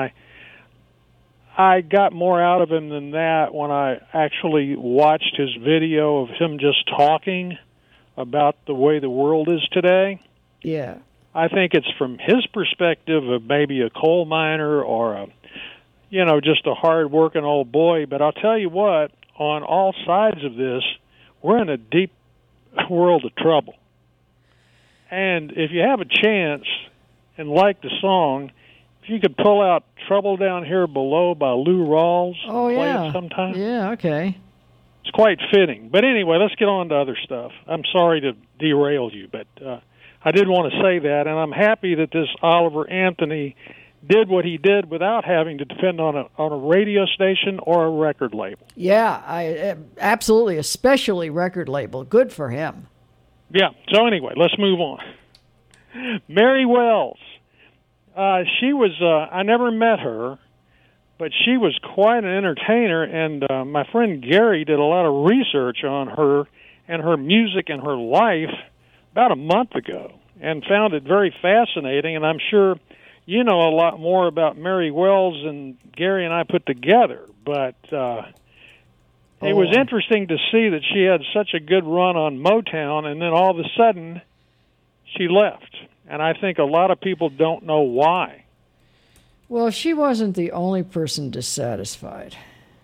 I got more out of him than that when I actually watched his video of him just talking about the way the world is today. Yeah. I think it's from his perspective of maybe a coal miner or just a hard-working old boy. But I'll tell you what, on all sides of this, we're in a deep world of trouble. And if you have a chance and like the song, if you could pull out Trouble Down Here Below by Lou Rawls and play it sometime. Yeah, okay. It's quite fitting. But anyway, let's get on to other stuff. I'm sorry to derail you, but I did want to say that, and I'm happy that this Oliver Anthony did what he did without having to depend on a radio station or a record label. Yeah, absolutely, especially record label. Good for him. Yeah, so anyway, let's move on. Mary Wells. She was, I never met her, but she was quite an entertainer, and my friend Gary did a lot of research on her and her music and her life about a month ago and found it very fascinating, and I'm sure you know a lot more about Mary Wells than Gary and I put together, but it was interesting to see that she had such a good run on Motown, and then all of a sudden she left. And I think a lot of people don't know why. Well, she wasn't the only person dissatisfied.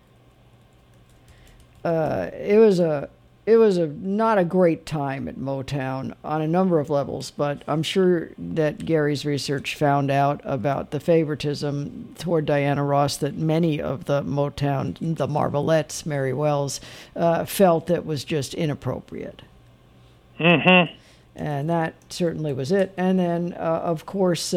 It was a not a great time at Motown on a number of levels, but I'm sure that Gary's research found out about the favoritism toward Diana Ross that many of the Motown, the Marvelettes, Mary Wells, felt that was just inappropriate. Mm-hmm. And that certainly was it. And then, of course,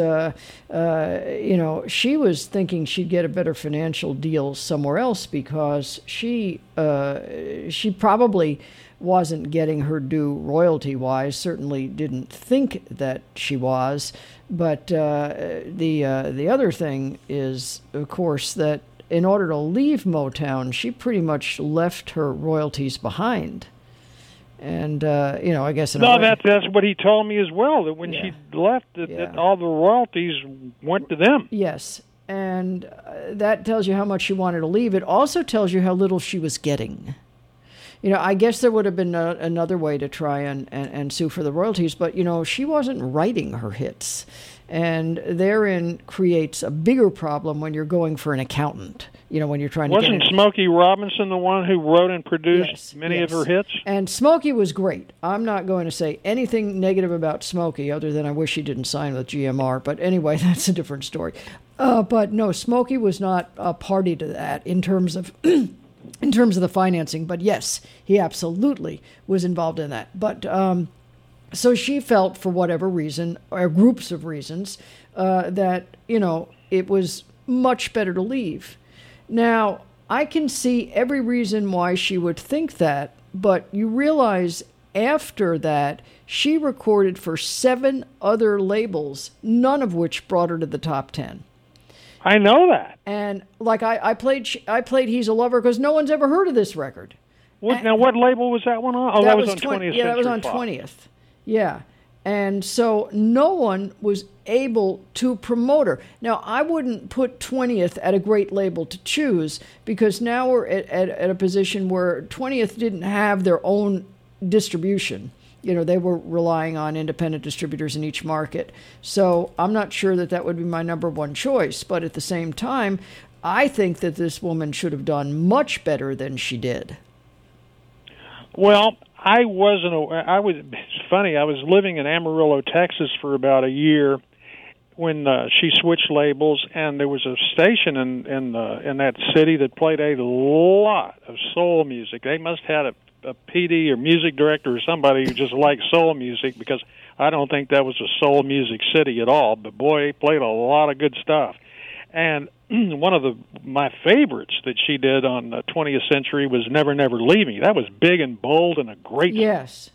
she was thinking she'd get a better financial deal somewhere else because she probably wasn't getting her due royalty-wise. Certainly didn't think that she was. But the other thing is, of course, that in order to leave Motown, she pretty much left her royalties behind. And, I guess... that's what he told me as well, that when she left, that all the royalties went to them. Yes, and that tells you how much she wanted to leave. It also tells you how little she was getting. I guess there would have been another way to try and sue for the royalties, but, she wasn't writing her hits. And therein creates a bigger problem when you're going for an accountant. When you're trying to Wasn't Smokey Robinson the one who wrote and produced many of her hits? And Smokey was great. I'm not going to say anything negative about Smokey other than I wish he didn't sign with GMR. But anyway, that's a different story. But no, Smokey was not a party to that in terms of the financing. But yes, he absolutely was involved in that. But so she felt, for whatever reason, or groups of reasons, that, it was much better to leave. Now, I can see every reason why she would think that, but you realize after that, she recorded for 7 other labels, none of which brought her to the top 10. I know that. And like I played He's a Lover because no one's ever heard of this record. Now, what label was that one on? Oh, that was on 20th Century Yeah, that was on Fox. 20th. Yeah. And so no one was able to promote her. Now, I wouldn't put 20th at a great label to choose, because now we're at a position where 20th didn't have their own distribution. You know, they were relying on independent distributors in each market. So I'm not sure that would be my number one choice. But at the same time, I think that this woman should have done much better than she did. Well, I wasn't aware. It's funny. I was living in Amarillo, Texas, for about a year when she switched labels, and there was a station in that city that played a lot of soul music. They must have had a PD or music director or somebody who just liked soul music, because I don't think that was a soul music city at all. But boy, they played a lot of good stuff. And one of my favorites that she did on the 20th Century was Never Never Leave Me. That was big and bold and a great song.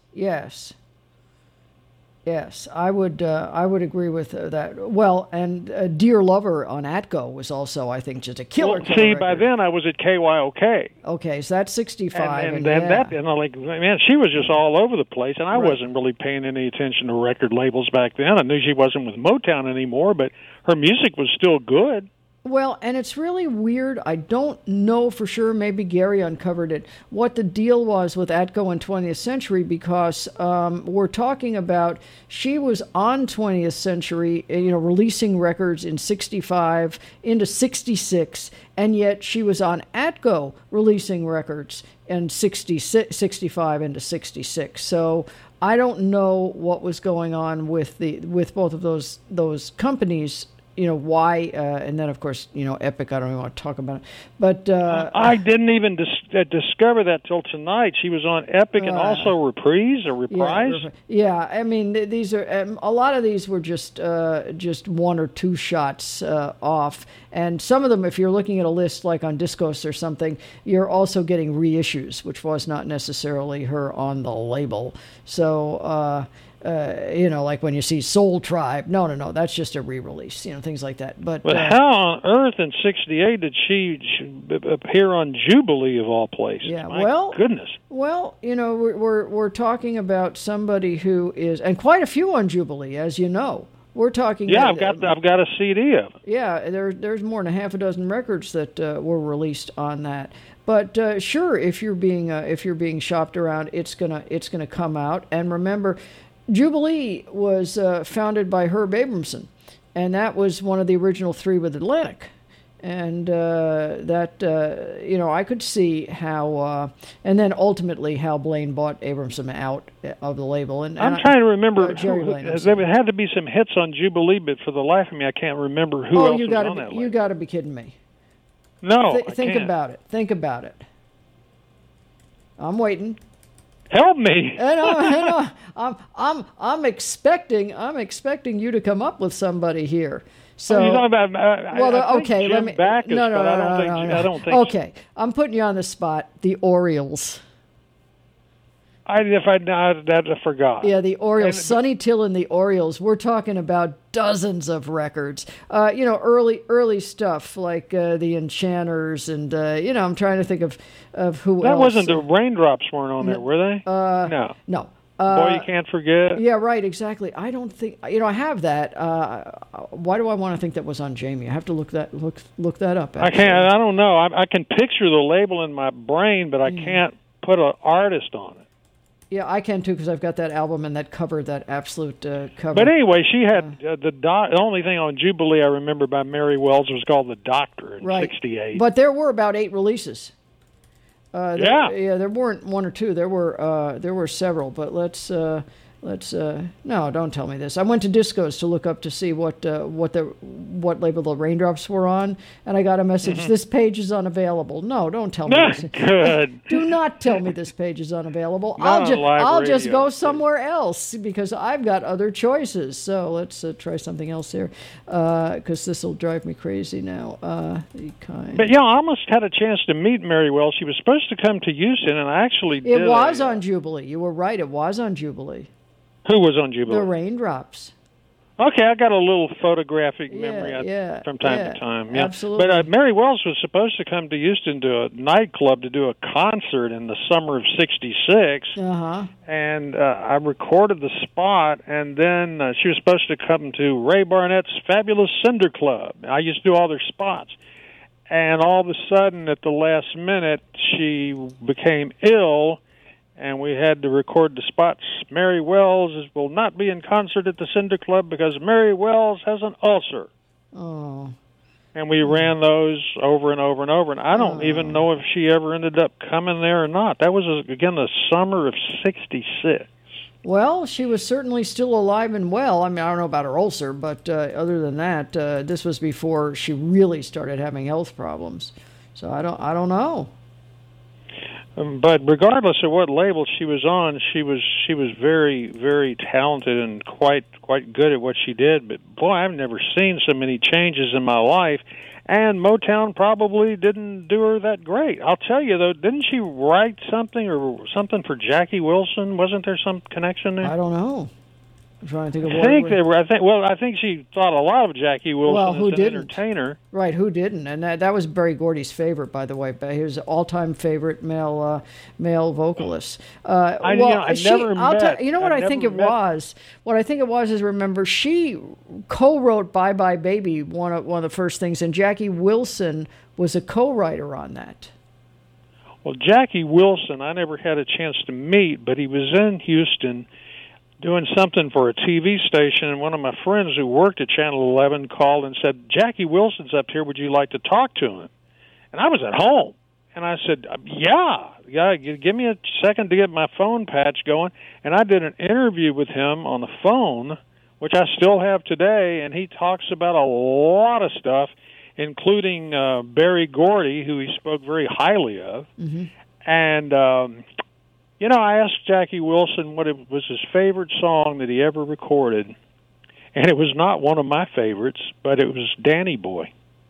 Yes, I would agree with that. Well, and Dear Lover on Atco was also, I think, just a killer. Well, see, record. by then I was at KYOK. Okay, so that's 65. And I'm like, man, she was just all over the place, and I wasn't really paying any attention to record labels back then. I knew she wasn't with Motown anymore, but her music was still good. Well, and it's really weird. I don't know for sure. Maybe Gary uncovered it. What the deal was with Atco and 20th Century, because we're talking about she was on 20th Century, releasing records in 65 into 66, and yet she was on Atco releasing records in 65 into 66. So I don't know what was going on with both of those companies. Why, and then, of course, Epic, I don't even want to talk about it. But I didn't even discover that till tonight. She was on Epic and also Reprise. Yeah, I mean, these are a lot of these were just one or two shots off. And some of them, if you're looking at a list like on Discos or something, you're also getting reissues, which was not necessarily her on the label. So... like when you see Soul Tribe, no, that's just a re-release, things like that. But how on earth in '68 did she appear on Jubilee of all places? Yeah, My goodness. Well, we're talking about somebody who is, and quite a few on Jubilee, as you know. We're talking. Yeah, I've got a CD of it. Yeah, there's more than a half a dozen records that were released on that. But sure, if you're being shopped around, it's gonna come out. And remember, Jubilee was founded by Herb Abramson, and that was one of the original three with Atlantic. And I could see how, and then ultimately how Blaine bought Abramson out of the label. And I'm trying to remember. There had to be some hits on Jubilee, but for the life of me, I can't remember who else was on that label. You got to be kidding me. No, think about it. Think about it. I'm waiting. Help me! I'm expecting you to come up with somebody here. So you're talking about okay. Jim Backus, no. I don't think. Okay, I'm putting you on the spot. The Orioles. I forgot. Yeah, the Orioles. Sonny Till and the Orioles. We're talking about dozens of records. Early stuff like the Enchanters, and I'm trying to think of who else. That wasn't the Raindrops weren't on there, were they? No. No. Boy, you can't forget. Yeah, right, exactly. I don't think I have that. Why do I want to think that was on Jamie? I have to look that up. Actually. I can't. I don't know. I can picture the label in my brain, but I can't put an artist on it. Yeah, I can too, because I've got that album and that cover, that absolute cover. But anyway, she had the only thing on Jubilee I remember by Mary Wells was called The Doctor in '68. But there were about 8 releases. There weren't one or two. There were several. But let's no, don't tell me this. I went to Discos to look up to see what label the Raindrops were on, and I got a message. Mm-hmm. This page is unavailable. No, don't tell me this. Good. Do not tell me this page is unavailable. Not I'll just go somewhere else because I've got other choices. So let's try something else here, because this will drive me crazy now. But yeah, I almost had a chance to meet Mary Wells. She was supposed to come to Houston, and I actually did. It was on Jubilee. You were right. It was on Jubilee. Who was on Jubilee? The Raindrops. Okay, I got a little photographic memory from time to time. Yeah. Absolutely. But Mary Wells was supposed to come to Houston to a nightclub to do a concert in the summer of '66. Uh-huh. And I recorded the spot, and then she was supposed to come to Ray Barnett's Fabulous Cinder Club. I used to do all their spots. And all of a sudden, at the last minute, she became ill, and we had to record the spots. Mary Wells will not be in concert at the Cinder Club because Mary Wells has an ulcer. Oh. And we ran those over and over and over, and I don't even know if she ever ended up coming there or not. That was, again, the summer of '66. Well, she was certainly still alive and well. I mean, I don't know about her ulcer, but other than that, this was before she really started having health problems. So I don't know. But regardless of what label she was on, she was very, very talented and quite good at what she did. But boy, I've never seen so many changes in my life. And Motown probably didn't do her that great. I'll tell you though, didn't she write something for Jackie Wilson? Wasn't there some connection there? I don't know. I'm trying to think of I think she thought a lot of Jackie Wilson as an entertainer. Right, who didn't? And that was Berry Gordy's favorite, by the way. He was an all-time favorite male vocalist. I think it was is, remember, she co-wrote Bye Bye Baby, one of the first things, and Jackie Wilson was a co-writer on that. Well, Jackie Wilson, I never had a chance to meet, but he was in Houston doing something for a TV station, and one of my friends who worked at Channel 11 called and said, Jackie Wilson's up here, would you like to talk to him? And I was at home, and I said, yeah, give me a second to get my phone patch going, and I did an interview with him on the phone, which I still have today, and he talks about a lot of stuff, including Berry Gordy, who he spoke very highly of, and I asked Jackie Wilson what was his favorite song that he ever recorded, and it was not one of my favorites, but it was Danny Boy.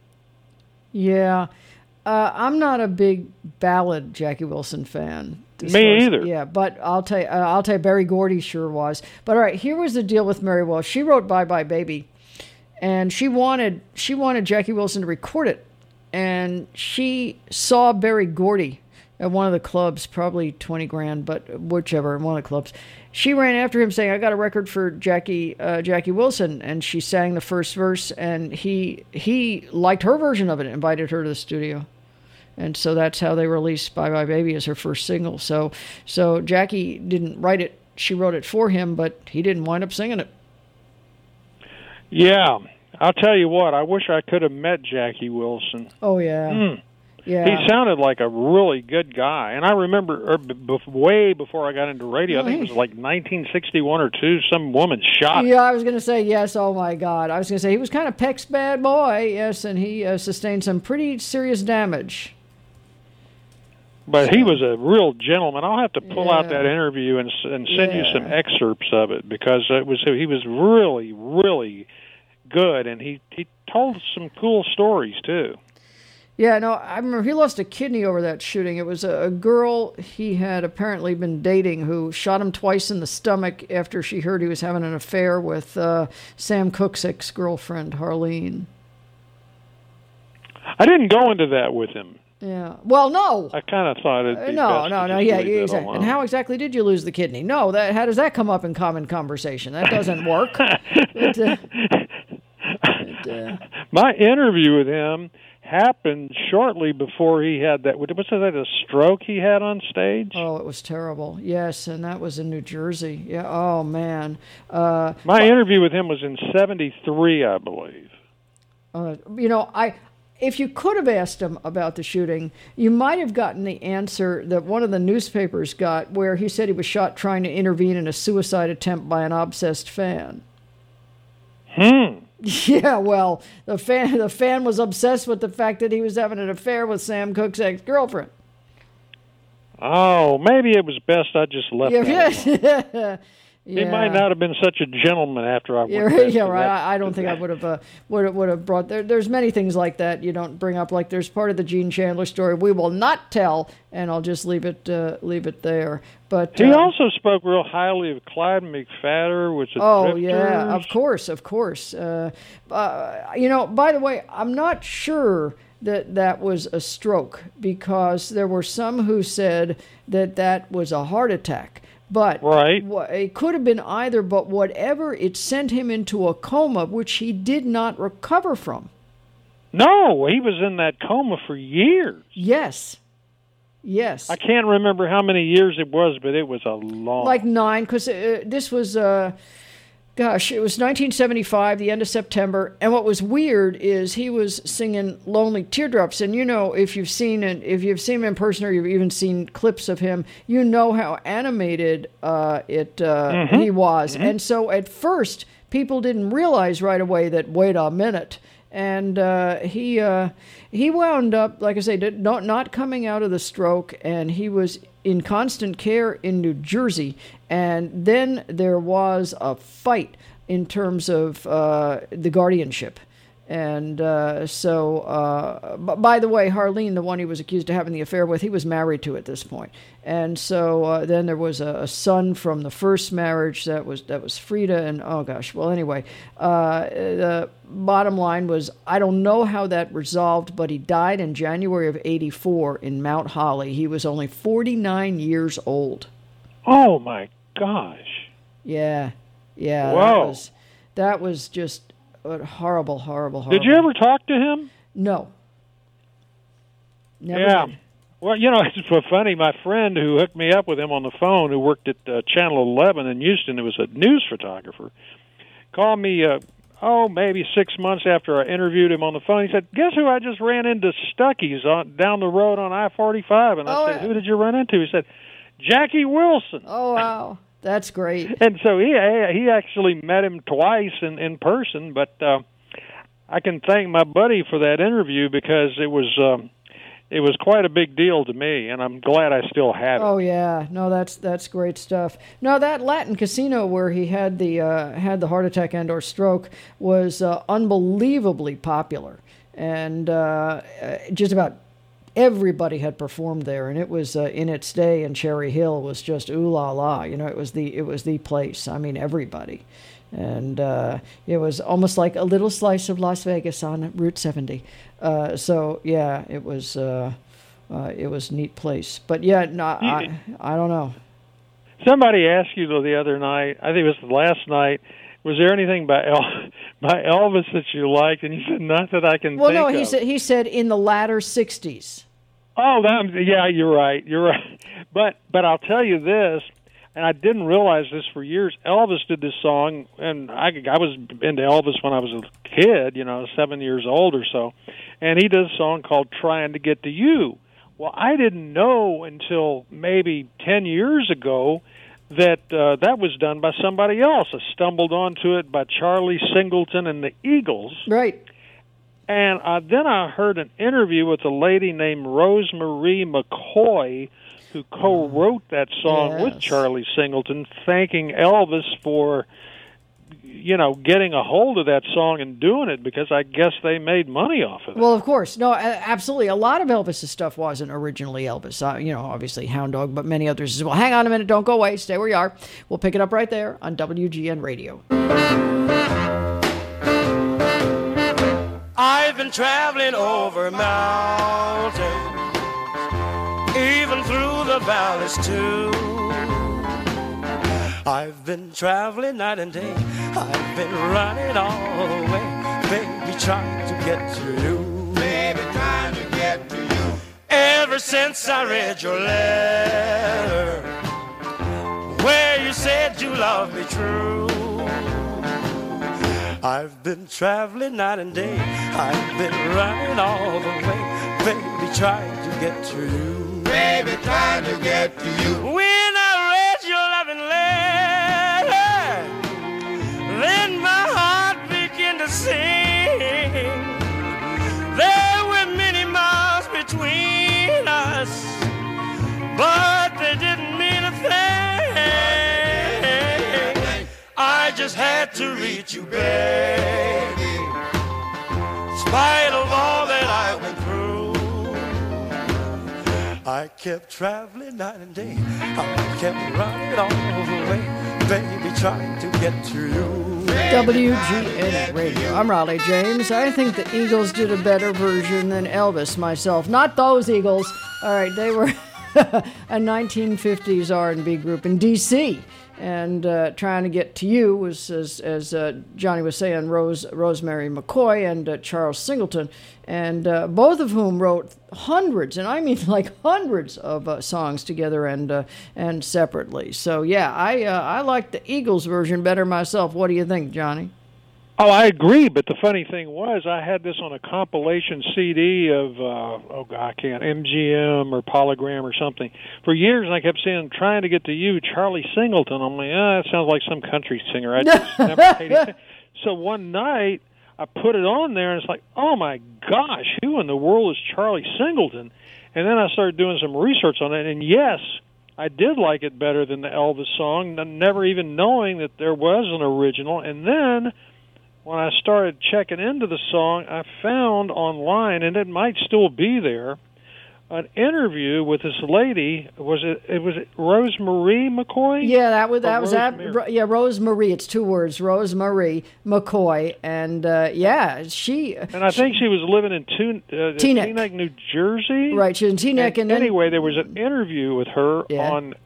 Yeah. I'm not a big ballad Jackie Wilson fan. Me either. Yeah, but I'll tell you, Berry Gordy sure was. But all right, here was the deal with Mary Wells. She wrote Bye Bye Baby, and she wanted Jackie Wilson to record it, and she saw Berry Gordy at one of the clubs, probably 20 grand, but whichever, one of the clubs. She ran after him saying, I got a record for Jackie Wilson, and she sang the first verse, and he liked her version of it and invited her to the studio. And so that's how they released Bye Bye Baby as her first single. So Jackie didn't write it, she wrote it for him, but he didn't wind up singing it. Yeah, I'll tell you what, I wish I could have met Jackie Wilson. Oh, yeah. Yeah. He sounded like a really good guy. And I remember way before I got into radio, I think it was like 1961 or 2, some woman shot him. Yeah, I was going to say, yes, oh my God. I was going to say, he was kind of Peck's bad boy, yes, and he sustained some pretty serious damage. But he was a real gentleman. I'll have to pull out that interview and send you some excerpts of it, because he was really, really good, and he told some cool stories, too. Yeah, no, I remember he lost a kidney over that shooting. It was a girl he had apparently been dating who shot him twice in the stomach after she heard he was having an affair with Sam Cooke's ex-girlfriend, Harleen. I didn't go into that with him. Yeah. Well, no. I kind of thought it'd be No. Yeah, exactly. And how exactly did you lose the kidney? No, how does that come up in common conversation? That doesn't work. My interview with him happened shortly before he had that. Was that a stroke he had on stage? Oh, it was terrible. Yes, and that was in New Jersey. Yeah. Oh man. My interview with him was in '73, I believe. If you could have asked him about the shooting, you might have gotten the answer that one of the newspapers got, where he said he was shot trying to intervene in a suicide attempt by an obsessed fan. Yeah, well, the fan was obsessed with the fact that he was having an affair with Sam Cooke's ex-girlfriend. Oh, maybe it was best I just left that alone. He might not have been such a gentleman after I went right. I don't think I would have brought there's many things like that you don't bring up. Like there's part of the Gene Chandler story we will not tell, and I'll just leave it there. But he also spoke real highly of Clyde McPhatter, which is yeah, of course. By the way, I'm not sure that was a stroke, because there were some who said that was a heart attack. But it could have been either, but whatever, it sent him into a coma, which he did not recover from. No, he was in that coma for years. Yes. I can't remember how many years it was, but it was a long... Like 9, because this was... it was 1975, the end of September, and what was weird is he was singing "Lonely Teardrops," and if you've seen him in person or you've even seen clips of him, you know how animated he was, and so at first people didn't realize right away that wait a minute, and he wound up, like I say, not coming out of the stroke, and he was in constant care in New Jersey. And then there was a fight in terms of the guardianship. And by the way, Harleen, the one he was accused of having the affair with, he was married to at this point. And so then there was a son from the first marriage that was Frida. And oh gosh, well anyway, the bottom line was, I don't know how that resolved, but he died in January of '84 in Mount Holly. He was only 49 years old. Oh my gosh! Yeah. Wow. That was just horrible. Did you ever talk to him? No. Never yeah. did. Well, it's funny. My friend who hooked me up with him on the phone, who worked at Channel 11 in Houston, who was a news photographer, called me, maybe 6 months after I interviewed him on the phone. He said, "Guess who I just ran into Stuckey's down the road on I-45?" And I said, "Who did you run into?" He said, "Jackie Wilson." Oh, wow. That's great. And so he actually met him twice in person, but I can thank my buddy for that interview, because it was quite a big deal to me, and I'm glad I still have it. Oh yeah, no, that's great stuff. No, that Latin Casino where he had the heart attack and/or stroke was unbelievably popular, and just about everybody had performed there, and it was in its day, and Cherry Hill was just ooh la la. It was the place. I mean, everybody, and it was almost like a little slice of Las Vegas on Route 70. So yeah, it was a neat place. But yeah, no, I don't know. Somebody asked you the other night, I think it was last night, was there anything by Elvis that you liked? And you said, not that I can think of. Well, no, he said in the latter 60s. Oh, yeah, you're right. But I'll tell you this, and I didn't realize this for years. Elvis did this song, and I was into Elvis when I was a kid, 7 years old or so, and he did a song called "Trying to Get to You." Well, I didn't know until maybe 10 years ago that that was done by somebody else. I stumbled onto it by Charlie Singleton and the Eagles. Right. And then I heard an interview with a lady named Rosemarie McCoy, who co-wrote that song with Charlie Singleton, thanking Elvis for, getting a hold of that song and doing it, because I guess they made money off of it. Well, of course. No, absolutely. A lot of Elvis's stuff wasn't originally Elvis. Obviously Hound Dog, but many others as well. Hang on a minute. Don't go away. Stay where you are. We'll pick it up right there on WGN Radio. I've been traveling over mountains, even through the valleys too. I've been traveling night and day. I've been running all the way, baby, trying to get to you. Baby, trying to get to you. Ever since I read your letter, where you said you loved me true. I've been traveling night and day. I've been running all the way, baby, trying to get to you. Baby, trying to get to you. When I read your loving letter, then my heart began to sing. There were many miles between us, but they didn't mean a thing. to reach you, baby. In spite of all that I've been through, I kept traveling night and day. I kept running all the way, baby, trying to get to you. WGN Radio. I'm Raleigh James. I think the Eagles did a better version than Elvis myself. Not those Eagles. All right, they were a 1950s R&B group in D.C., and Trying to Get to You was, as Johnny was saying, Rosemary McCoy and Charles Singleton, and both of whom wrote hundreds, and I mean like hundreds of songs together and separately. So yeah, I like the Eagles version better myself. What do you think, Johnny? Oh, I agree, but the funny thing was I had this on a compilation CD of, MGM or Polygram or something. For years, and I kept saying, Trying to Get to You, Charlie Singleton. I'm like, that sounds like some country singer. I just never paid attention. So one night, I put it on there, and it's like, oh, my gosh, who in the world is Charlie Singleton? And then I started doing some research on it, and yes, I did like it better than the Elvis song, never even knowing that there was an original. And then when I started checking into the song, I found online, and it might still be there, an interview with this lady. Was it Rosemary McCoy? Yeah, that was Rosemary. It's two words, Rosemary McCoy, and she. And I think she was living in Teaneck, New Jersey. Right, she was in Teaneck, and anyway, there was an interview with her on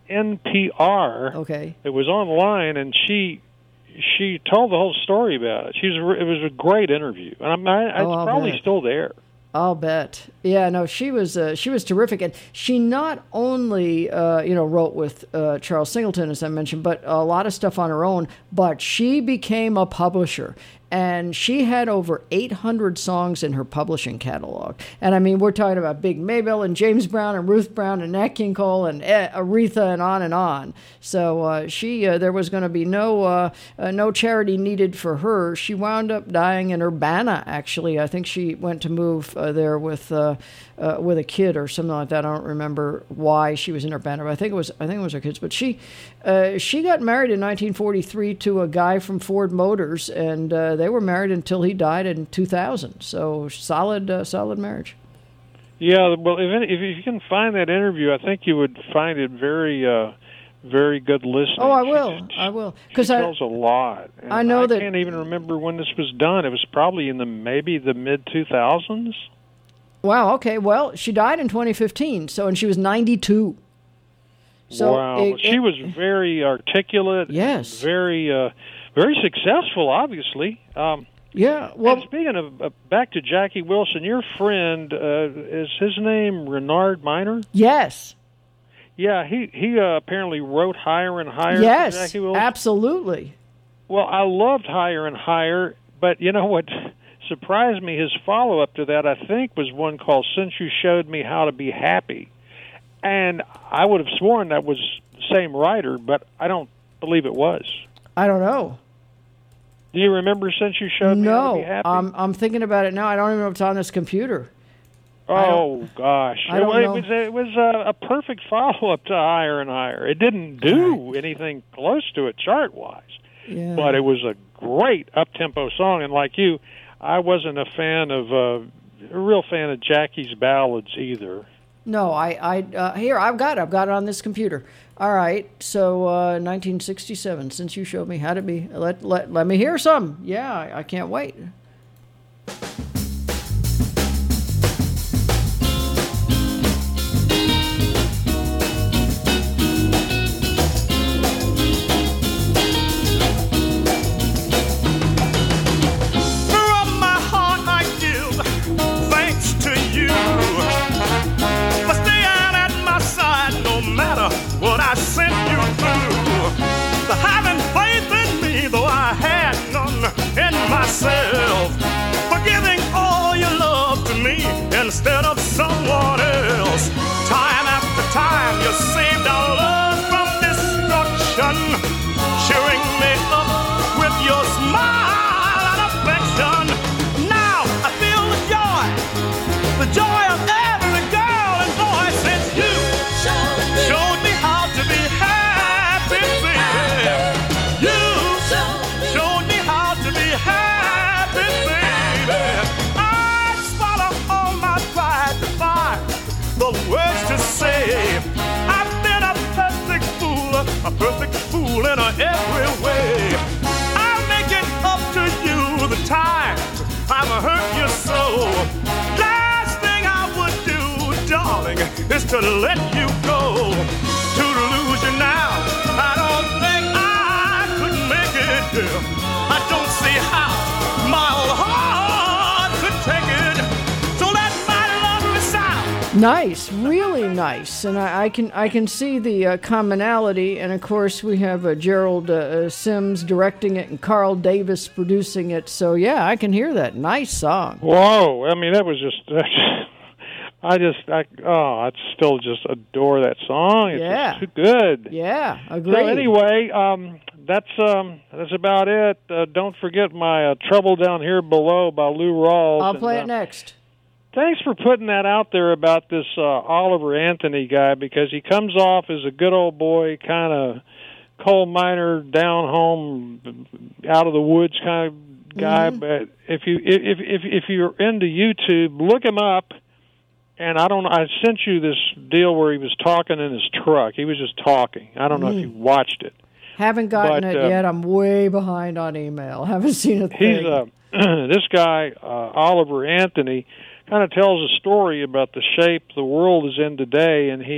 NPR. Okay, it was online, and she told the whole story about it. It was a great interview, and it's probably still there. I'll bet. Yeah, no, she was terrific, and she not only wrote with Charles Singleton, as I mentioned, but a lot of stuff on her own. But she became a publisher, and she had over 800 songs in her publishing catalog. And I mean, we're talking about Big Maybelle and James Brown and Ruth Brown and Nat King Cole and Aretha and on and on. So there was going to be no charity needed for her. She wound up dying in Urbana. Actually, I think she went to move there with a kid or something like that. I don't remember why she was in Urbana, but I think it was her kids. But she got married in 1943 to a guy from Ford Motors, and they were married until he died in 2000. So solid marriage. Yeah, well, if you can find that interview, I think you would find it very very good listening. Oh, I will. She tells a lot. And I know that. I can't even remember when this was done. It was probably in maybe the mid-2000s. Wow, okay. Well, she died in 2015, and she was 92. So wow. She was very articulate. Yes. Very successful, obviously. Yeah. Well, and speaking of, back to Jackie Wilson, your friend, is his name Renard Minor? Yes. Yeah, he apparently wrote Higher and Higher yes, for Jackie Wilson. Absolutely. Well, I loved Higher and Higher, but you know what surprised me, his follow-up to that, I think, was one called Since You Showed Me How to Be Happy. And I would have sworn that was the same writer, but I don't believe it was. I don't know. Do you remember Since You Showed Me How to Be Happy? No, I'm thinking about it now. I don't even know if it's on this computer. Oh, gosh. It was a perfect follow-up to Higher and Higher. It didn't do anything close to it chart-wise, but it was a great up-tempo song. And like you, I wasn't a real fan of Jackie's ballads either. No, here, I've got it on this computer. All right, so 1967, Since You Showed Me How to Be. Let me hear some. Yeah, I can't wait. What I sent you through, the having faith in me, though I had none in myself. to let you go. To lose you now, I don't think I could make it, girl. I don't see how my old heart could take it. So let my love reside. Nice, really nice, and I can see the commonality. And of course, we have Gerald Sims directing it and Carl Davis producing it. So yeah, I can hear that. Nice song. Whoa! I mean, that was just. I still just adore that song. It's just too good. Yeah, agreed. So anyway, that's about it. Don't forget my Trouble Down Here Below by Lou Rawls. I'll play it next. Thanks for putting that out there about this Oliver Anthony guy, because he comes off as a good old boy, kind of coal miner, down home, out of the woods kind of guy. Mm-hmm. But if you're into YouTube, look him up. And I sent you this deal where he was talking in his truck. He was just talking. I don't know if you watched it. Haven't gotten it yet. I'm way behind on email. Haven't seen a thing. This guy, Oliver Anthony, kind of tells a story about the shape the world is in today. And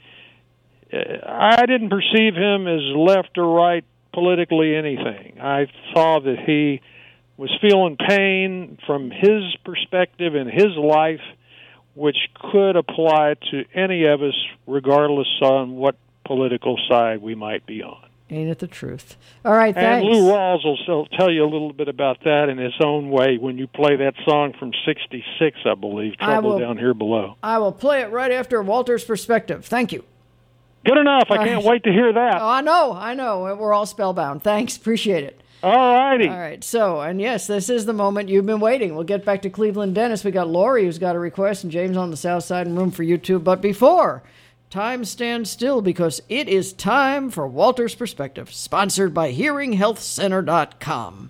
I didn't perceive him as left or right politically anything. I saw that he was feeling pain from his perspective in his life, which could apply to any of us, regardless on what political side we might be on. Ain't it the truth? All right, thanks. And Lou Rawls will tell you a little bit about that in his own way when you play that song from '66, I believe, Trouble Down Here Below. I will play it right after Walter's Perspective. Thank you. Good enough. I can't wait to hear that. Oh, I know. We're all spellbound. Thanks. Appreciate it. All righty. All right. So, and yes, this is the moment you've been waiting. We'll get back to Cleveland Dennis. We got Lori who's got a request, and James on the south side, and room for you too. But before, time stands still because it is time for Walter's Perspective, sponsored by HearingHealthCenter.com.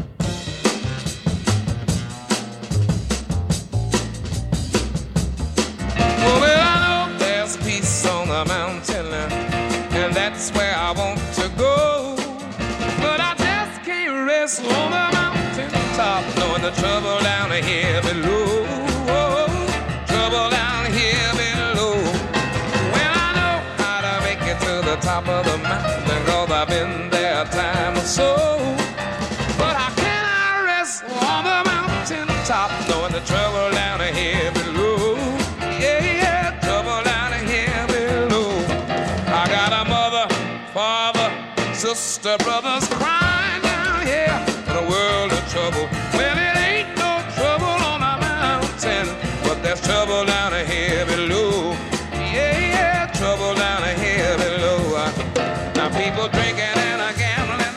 Well, I know there's peace on the mountain, and that's where I want to go. But I just can't rest on the mountain top, knowing the trouble down here below. Trouble down here below. Well, I know how to make it to the top of the mountain, 'cause I've been there a time or so. But how can I rest on the mountain top, knowing the trouble down here below? Yeah, trouble down here below. I got a mother, father, sister, brothers crying down here in a world of trouble. Well, it ain't no trouble on the mountain, but there's trouble down here below. Yeah, trouble down here below. Now people drinking and a gambling,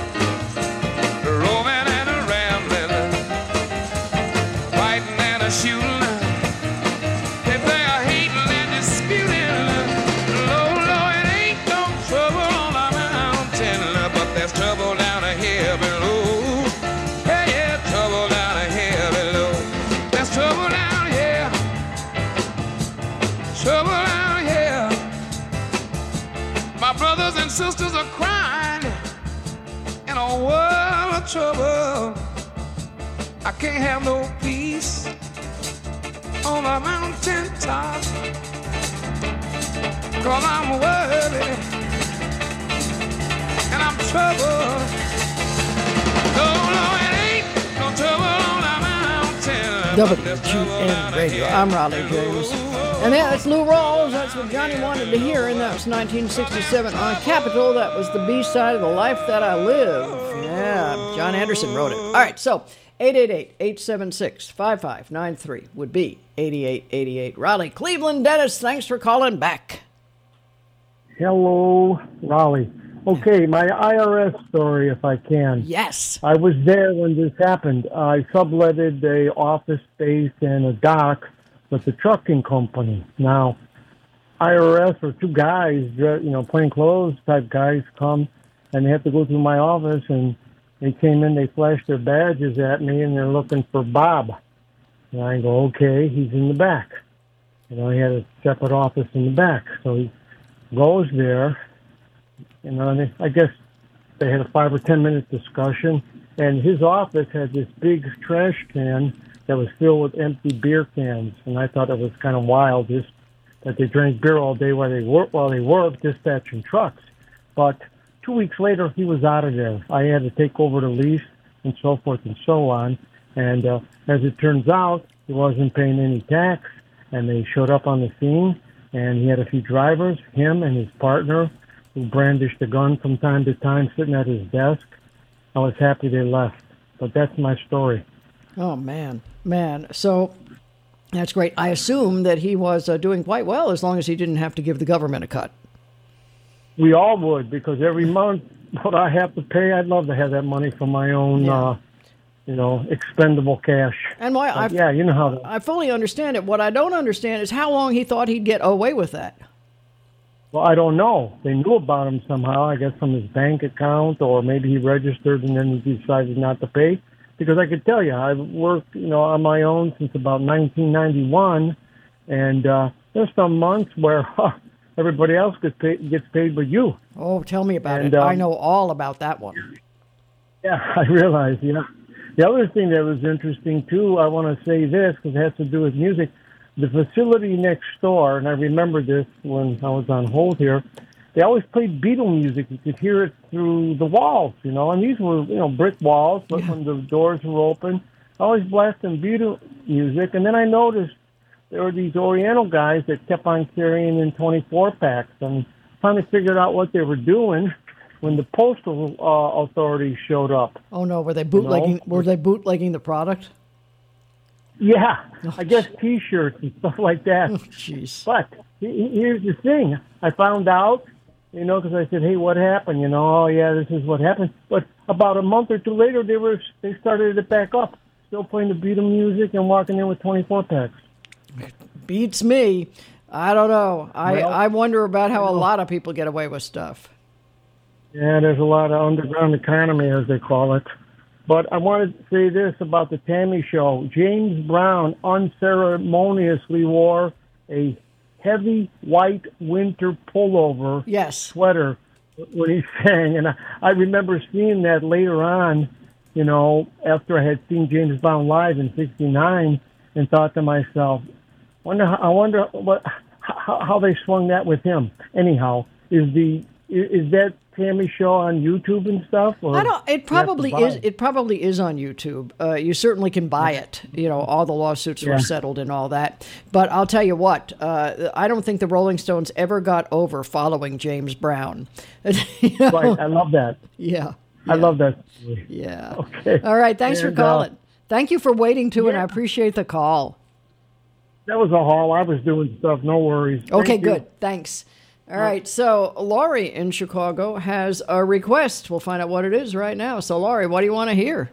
roving and a rambling, fighting and a shooting. Trouble down here below. Yeah, yeah, trouble down here below. There's trouble down here. Trouble down here. My brothers and sisters are crying in a world of trouble. I can't have no peace on the mountain top, 'cause I'm worried and I'm troubled. No, it ain't no trouble on the mountain. WGN Radio. I'm Raleigh James. And yeah, that's Lou Rawls. That's what Johnny wanted to hear, and that was 1967 on Capitol. That was the B-side of The Life That I Live. Yeah, John Anderson wrote it. All right, so 888-876-5593 would be 8888. Raleigh, Cleveland, Dennis, thanks for calling back. Hello, Raleigh. Okay, my IRS story, if I can. Yes. I was there when this happened. I subletted a office space and a dock with the trucking company. Now, IRS were two guys, plain clothes type guys come, and they have to go through my office, and they came in, they flashed their badges at me, and they're looking for Bob. And I go, okay, he's in the back. He had a separate office in the back. So he goes there. I guess they had a 5 or 10 minute discussion, and his office had this big trash can that was filled with empty beer cans, and I thought it was kind of wild. Just that they drank beer all day while they worked dispatching trucks. But 2 weeks later, he was out of there. I had to take over the lease and so forth and so on. And as it turns out, he wasn't paying any tax, and they showed up on the scene, and he had a few drivers, him and his partner, who brandished a gun from time to time sitting at his desk. I was happy they left. But that's my story. Oh, man. So that's great. I assume that he was doing quite well as long as he didn't have to give the government a cut. We all would, because every month what I have to pay, I'd love to have that money for my own, expendable cash. And why? You know how. I fully understand it. What I don't understand is how long he thought he'd get away with that. Well, I don't know. They knew about him somehow, I guess from his bank account, or maybe he registered and then he decided not to pay. Because I could tell you, I've worked, on my own since about 1991, and there's some months where everybody else gets paid but you. Oh, tell me about it. I know all about that one. Yeah, I realize, yeah. The other thing that was interesting, too, I want to say this, because it has to do with music. The facility next door, and I remember this when I was on hold here, they always played Beatle music. You could hear it through the walls, and these were, brick walls, but when the doors were open, always blasting Beatle music. And then I noticed there were these Oriental guys that kept on carrying in 24-packs, and finally figured out what they were doing when the postal authorities showed up. Oh no, were they bootlegging? Were they bootlegging the product? Yeah, I guess T-shirts and stuff like that. Jeez. But here's the thing: I found out, because I said, "Hey, what happened?" Oh yeah, this is what happened. But about a month or two later, they started it back up, still playing the Beatle music and walking in with 24-packs. Beats me. I don't know. I wonder about how a lot of people get away with stuff. Yeah, there's a lot of underground economy, as they call it. But I wanted to say this about the Tammy Show. James Brown unceremoniously wore a heavy white winter pullover sweater when he sang. And I remember seeing that later on, after I had seen James Brown live in '69, and thought to myself, I wonder how they swung that with him. Anyhow, is that Tammy Show on YouTube and stuff? Or I don't. It probably is. It probably is on YouTube. You certainly can buy it. All the lawsuits were settled and all that. But I'll tell you what. I don't think the Rolling Stones ever got over following James Brown. Right. I love that. Yeah. I love that. Yeah. Okay. All right. Thanks for calling. Thank you for waiting too, and I appreciate the call. That was a haul. I was doing stuff. No worries. Okay. Good. Thanks. All right, so Laurie in Chicago has a request. We'll find out what it is right now. So, Laurie, what do you want to hear?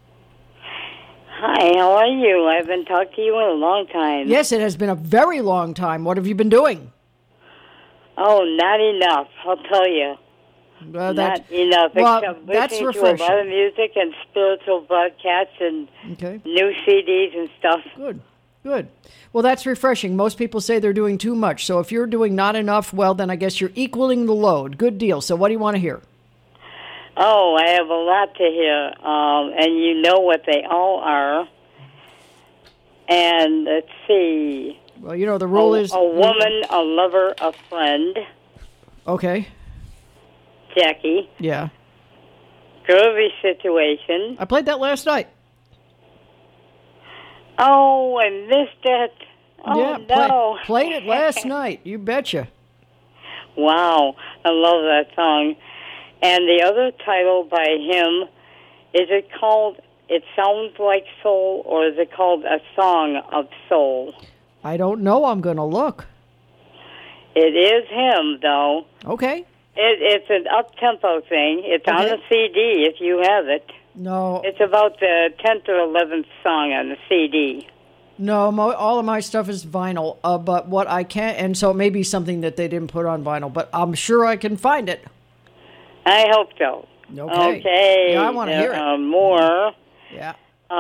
Hi, how are you? I haven't talked to you in a long time. Yes, it has been a very long time. What have you been doing? Oh, not enough, I'll tell you. Not enough. Except listening to a lot of music and spiritual broadcasts and new CDs and stuff. Good. Well, that's refreshing. Most people say they're doing too much. So if you're doing not enough, well, then I guess you're equaling the load. Good deal. So what do you want to hear? Oh, I have a lot to hear. And you know what they all are. And let's see. Well, the rule is... A woman, a lover, a friend. Okay. Jackie. Yeah. Groovy situation. I played that last night. Oh, I missed it. Oh, yeah, no. Played it last night. You betcha. Wow. I love that song. And the other title by him, is it called It Sounds Like Soul, or is it called A Song of Soul? I don't know. I'm going to look. It is him, though. Okay. It's an up-tempo thing. It's on a CD if you have it. No. It's about the 10th or 11th song on the CD. No, all of my stuff is vinyl, but what I can't, and so it may be something that they didn't put on vinyl, but I'm sure I can find it. I hope so. Okay. Yeah, I want to hear it. More. Yeah.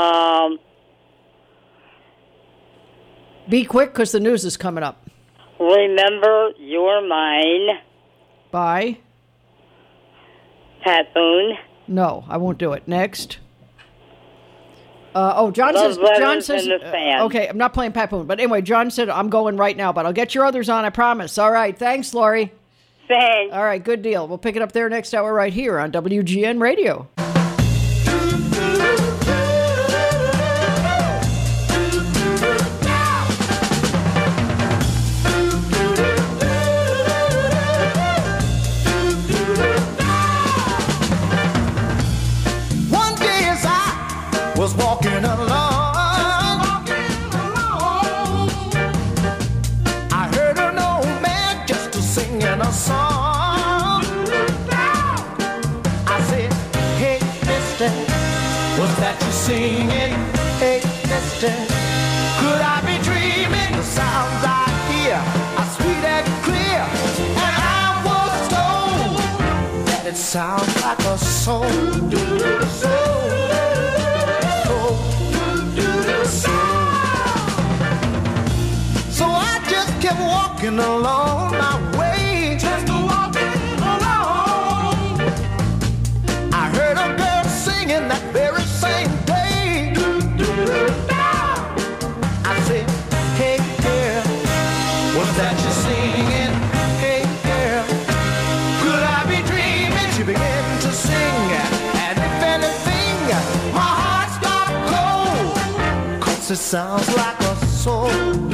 Be quick, because the news is coming up. Remember You're Mine. By? Pat Boone. No, I won't do it. Next. John Love says. Letters John says. and The Fan. Okay, I'm not playing Pat Boone, but anyway, John said I'm going right now, but I'll get your others on. I promise. All right, thanks, Lori. Thanks. All right, good deal. We'll pick it up there next hour right here on WGN Radio. One day as I was walking along, I heard an old man just singing a song. I said, hey, mister, what's that you singing? Hey, mister, could I be dreaming? The sounds I hear are sweet and clear, and I was told that it sounds like a soul. So I just kept walking along my way, just walking along. I heard a girl singing that very same day. I said, hey girl, what's that you're singing? Hey girl, could I be dreaming? She began to sing, and if anything, my heart stopped cold, 'cause it sounds like a soul.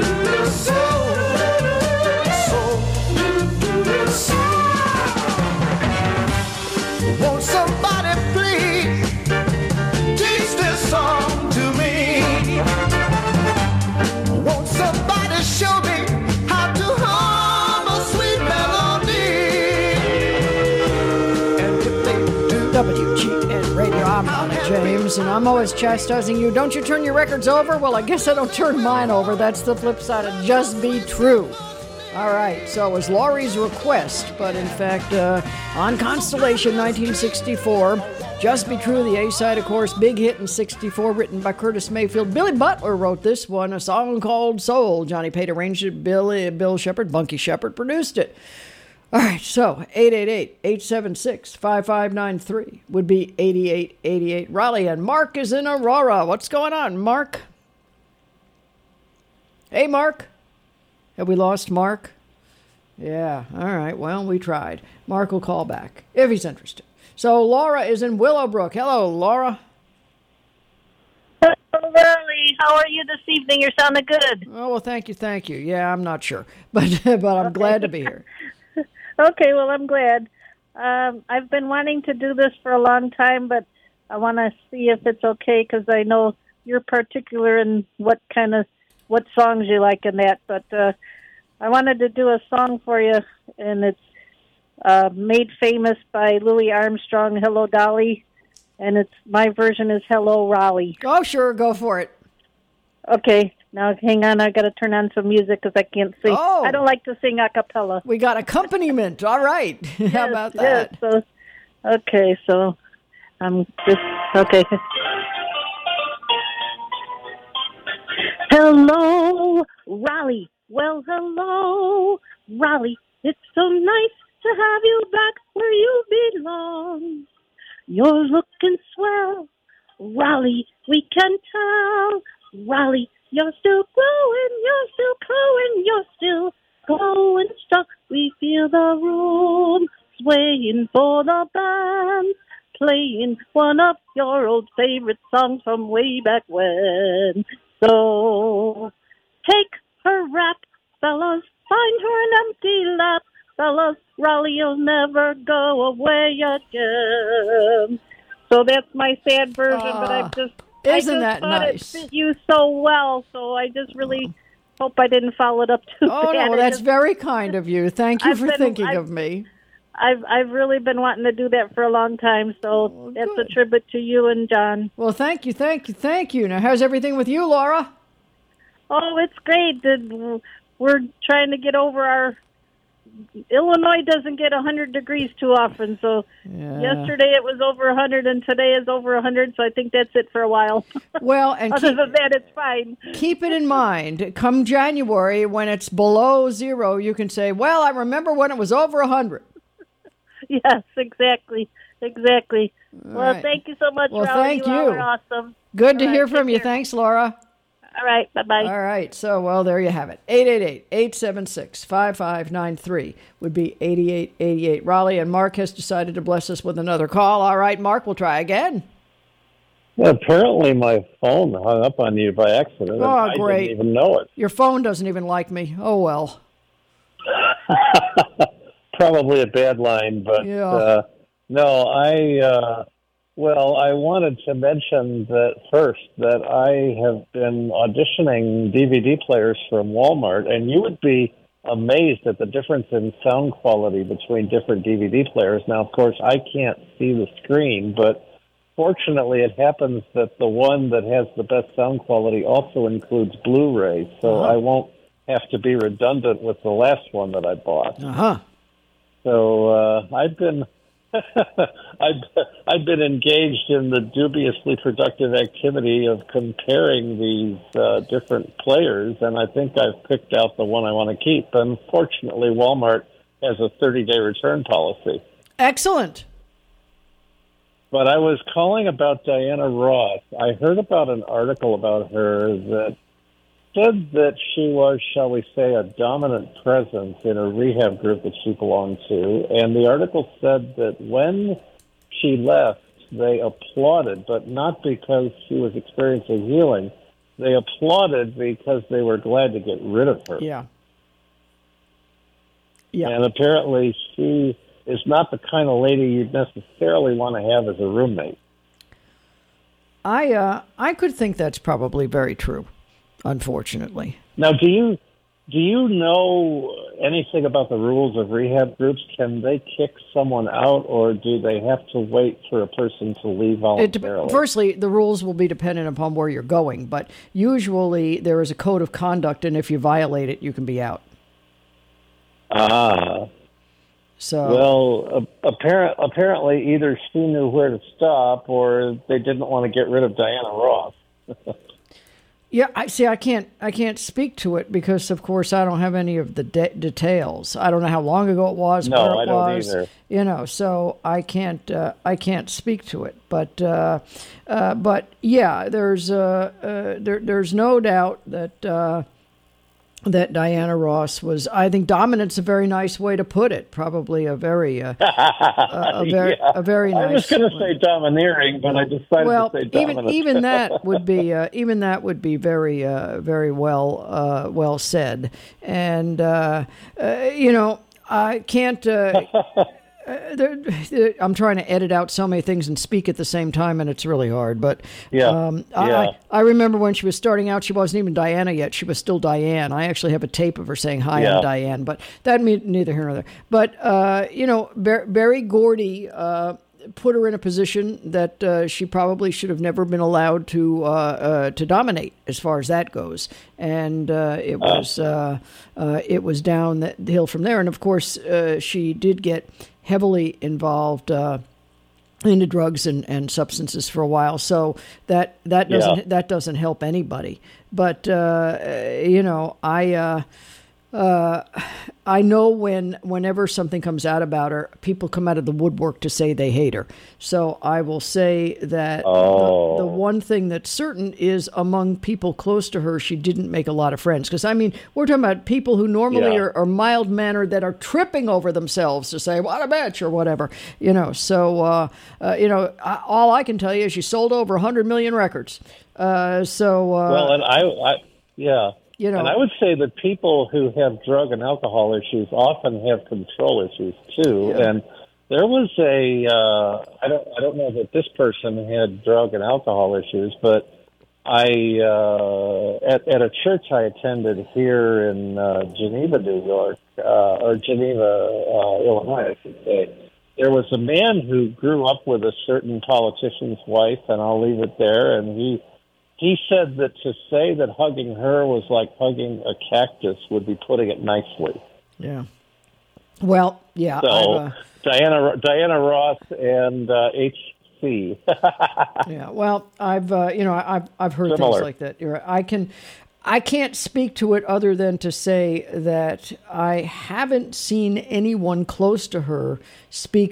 Won't somebody please teach this song to me? Won't somebody show me how to hum a sweet melody? And if they do, WGN Radio. I'm Ronnie James, and I'm always chastising you. Don't you turn your records over? Well, I guess I don't turn mine over. That's the flip side of Just Be True. All right, so it was Laurie's request, but in fact, on Constellation 1964, Just Be True, the A-side, of course, big hit in 64, written by Curtis Mayfield. Billy Butler wrote this one, a song called Soul. Johnny Pate arranged it, Bill Shepard, Bunky Shepard produced it. All right, so 888-876-5593 would be 8888 Raleigh, and Mark is in Aurora. What's going on, Mark? Hey, Mark. Have we lost Mark? Yeah, all right, well, we tried. Mark will call back if he's interested. So Laura is in Willowbrook. Hello, Laura. Hello, Riley. How are you this evening? You're sounding good. Oh, well, thank you. Yeah, I'm not sure, but I'm glad to be here. Okay, well, I'm glad. I've been wanting to do this for a long time, but I want to see if it's okay because I know you're particular in what songs you like in that. But I wanted to do a song for you, and it's made famous by Louis Armstrong, Hello, Dolly, and my version is Hello, Raleigh. Oh, sure, go for it. Okay. Now, hang on, I got to turn on some music because I can't sing. Oh. I don't like to sing a cappella. We got accompaniment. All right. How about that? Yes. So I'm just, okay. Hello, Raleigh. Well, hello, Raleigh. It's so nice to have you back where you belong. You're looking swell, Raleigh. We can tell, Raleigh. You're still growing, you're still growing, you're still going strong. We feel the room swaying for the band, playing one of your old favorite songs from way back when. So take her rap, fellas, find her an empty lap, fellas. Raleigh'll never go away again. So that's my sad version, but I just that thought nice? It fit you so well, so I just really hope I didn't foul it up too bad. Oh, no, that's very kind of you. Thank you for thinking of me. I've really been wanting to do that for a long time, so that's a tribute to you and John. Well, thank you. Now, how's everything with you, Laura? Oh, it's great. We're trying to get over our... Illinois doesn't get 100 degrees too often, so yesterday it was over 100 and today is over 100, so I think that's it for a while. Well, and other than that, it's fine. Keep it in mind, come January, when it's below zero, you can say, well, I remember when it was over 100. Yes, exactly. Well, right. thank you so much, Well, Raleigh. thank you. you. Are awesome. Good to hear from you. Thanks, Laura. All right. Bye-bye. All right. So, well, there you have it. 888-876-5593 would be 8888. Raleigh, and Mark has decided to bless us with another call. All right, Mark, we'll try again. Well, apparently my phone hung up on you by accident. Oh, I great. didn't even know it. Your phone doesn't even like me. Oh, well. Probably a bad line, but Yeah. no, I wanted to mention that first that I have been auditioning DVD players from Walmart, and you would be amazed at the difference in sound quality between different DVD players. Now, of course, I can't see the screen, but fortunately it happens that the one that has the best sound quality also includes Blu-ray, so I won't have to be redundant with the last one that I bought. So I've been I've been engaged in the dubiously productive activity of comparing these different players, and I think I've picked out the one I want to keep. Unfortunately, Walmart has a 30-day return policy. Excellent. But I was calling about Diana Ross. I heard about an article about her that said that she was, shall we say, a dominant presence in a rehab group that she belonged to. And the article said that when she left, they applauded, but not because she was experiencing healing. They applauded because they were glad to get rid of her. Yeah. And apparently she is not the kind of lady you'd necessarily want to have as a roommate. I could think that's probably very true, unfortunately. Now, do you know anything about the rules of rehab groups? Can they kick someone out, or do they have to wait for a person to leave voluntarily? Firstly, the rules will be dependent upon where you're going, but usually there is a code of conduct, and if you violate it, you can be out. So well, apparently either she knew where to stop, or they didn't want to get rid of Diana Ross. Yeah, I can't speak to it because, of course, I don't have any of the details. I don't know how long ago it was. No, where it I don't was, either. You know, so I can't speak to it. But yeah, there's no doubt that that Diana Ross was. I think dominant's a very nice way to put it. Probably a very a very nice. I was going to say domineering, but I decided to say dominant. even that would be very very well said. And you know, I can't. I'm trying to edit out so many things and speak at the same time, and it's really hard. But I remember when she was starting out, she wasn't even Diana yet. She was still Diane. I actually have a tape of her saying, "Hi, I'm Diane." But that means neither here nor there. But you know, Berry Gordy put her in a position that she probably should have never been allowed to dominate, as far as that goes. And it was down the hill from there. And of course, she did get heavily involved into drugs and substances for a while, so that doesn't help anybody. But you know, I know whenever something comes out about her, people come out of the woodwork to say they hate her. So I will say that the one thing that's certain is among people close to her, she didn't make a lot of friends. Because, I mean, we're talking about people who normally are mild-mannered that are tripping over themselves to say, what a bitch, or whatever. You know, so, you know, all I can tell you is she sold over 100 million records. Well, and yeah. You know, and I would say that people who have drug and alcohol issues often have control issues too. Yeah. And there was I don't know that this person had drug and alcohol issues, but at a church I attended here in Geneva, New York, or Geneva, Illinois, I should say, there was a man who grew up with a certain politician's wife, and I'll leave it there, and he said that to say that hugging her was like hugging a cactus would be putting it nicely. Yeah. Well, yeah. So Diana Ross and HC. Yeah. Well, I've heard things like that. You're right. I can't speak to it other than to say that I haven't seen anyone close to her speak up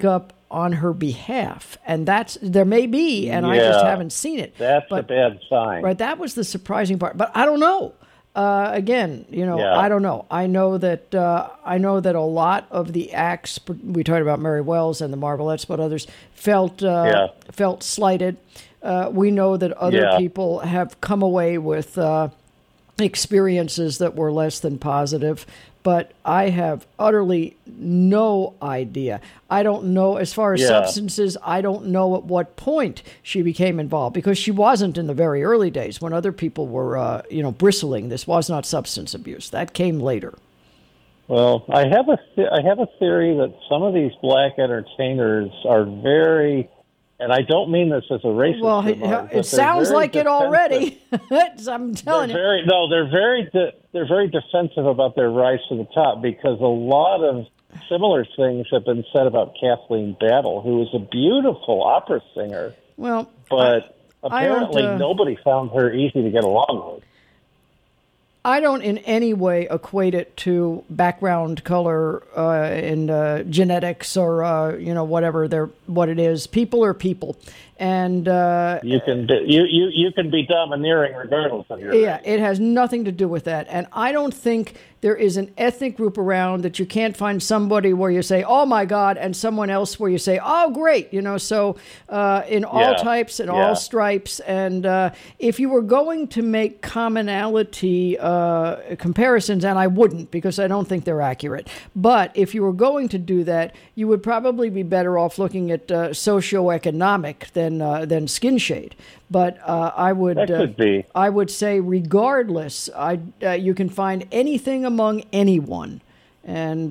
on her behalf, and there may be, and I just haven't seen it. That's a bad sign. Right, that was the surprising part. But I don't know. Again, I don't know. I know that a lot of the acts, we talked about Mary Wells and the Marvelettes, but others felt slighted. We know that other people have come away with experiences that were less than positive, but I have utterly no idea. I don't know, as far as substances, I don't know at what point she became involved, because she wasn't in the very early days when other people were, bristling. This was not substance abuse. That came later. Well, I have a theory that some of these black entertainers are very, and I don't mean this as a racist remark, it sounds like it already. I'm telling you. They're very defensive about their rise to the top, because a lot of similar things have been said about Kathleen Battle, who is a beautiful opera singer. Well, but apparently nobody found her easy to get along with. I don't in any way equate it to background color and genetics or what it is. People are people, and you can be domineering regardless of your race. It has nothing to do with that. And I don't think there is an ethnic group around that you can't find somebody where you say, "Oh my God," and someone else where you say, "Oh great," So in all types and all stripes, and if you were going to make commonality comparisons, and I wouldn't, because I don't think they're accurate, but if you were going to do that, you would probably be better off looking at socioeconomic than skin shade. But I would say, regardless, you can find anything among anyone, and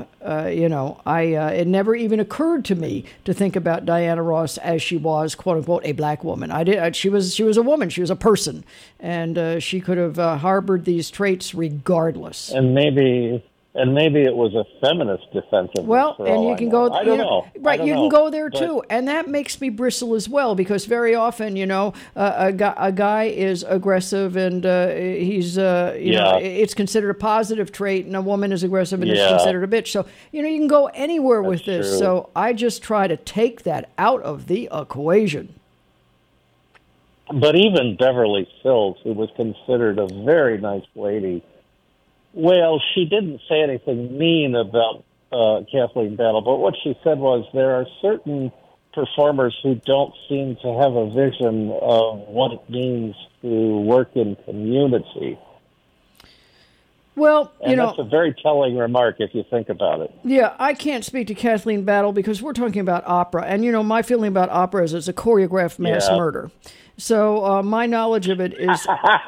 it never even occurred to me to think about Diana Ross as she was, quote unquote, a black woman. She was a woman. She was a person, and she could have harbored these traits regardless. And maybe it was a feminist defensiveness. Well, and you can go. I don't know. Right, you can go there too, and that makes me bristle as well, because very often, a guy is aggressive and he's, it's considered a positive trait, and a woman is aggressive and it's considered a bitch. So you can go anywhere with this. True. So I just try to take that out of the equation. But even Beverly Sills, who was considered a very nice lady. Well, she didn't say anything mean about Kathleen Battle, but what she said was there are certain performers who don't seem to have a vision of what it means to work in community. Well, that's a very telling remark if you think about it. Yeah, I can't speak to Kathleen Battle because we're talking about opera. And, my feeling about opera is it's a choreographed mass murder. So my knowledge of it is,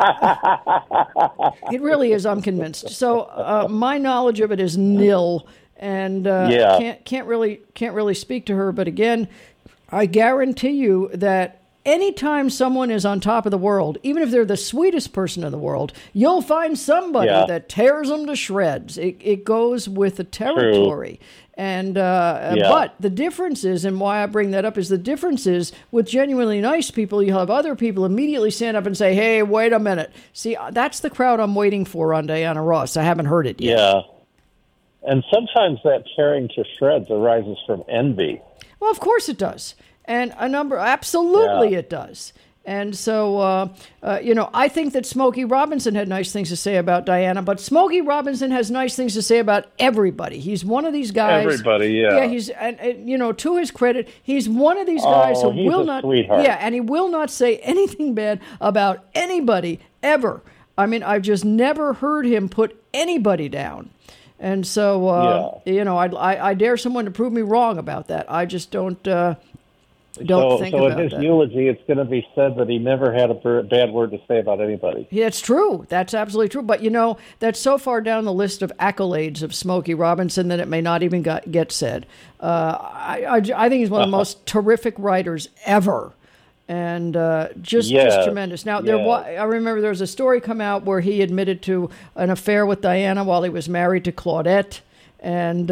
it really is, I'm convinced. So my knowledge of it is nil, and can't really speak to her. But again, I guarantee you that anytime someone is on top of the world, even if they're the sweetest person in the world, you'll find somebody that tears them to shreds. It goes with the territory. True. And but the difference is, and why I bring that up is, the difference is with genuinely nice people, you'll have other people immediately stand up and say, "Hey, wait a minute." See, that's the crowd I'm waiting for on Diana Ross. I haven't heard it yet. Yeah. And sometimes that tearing to shreds arises from envy. Well, of course it does. And absolutely it does. And so, I think that Smokey Robinson had nice things to say about Diana, but Smokey Robinson has nice things to say about everybody. He's one of these guys. Everybody, yeah. Yeah, he's, and to his credit, he's one of these guys who will not. Sweetheart. Yeah, and he will not say anything bad about anybody ever. I mean, I've just never heard him put anybody down. And so, I dare someone to prove me wrong about that. I just don't think about that. So in his eulogy, it's going to be said that he never had a bad word to say about anybody. Yeah, it's true. That's absolutely true. But, that's so far down the list of accolades of Smokey Robinson that it may not even get said. I think he's one of the most terrific writers ever. And just tremendous. Now, I remember there was a story come out where he admitted to an affair with Diana while he was married to Claudette. And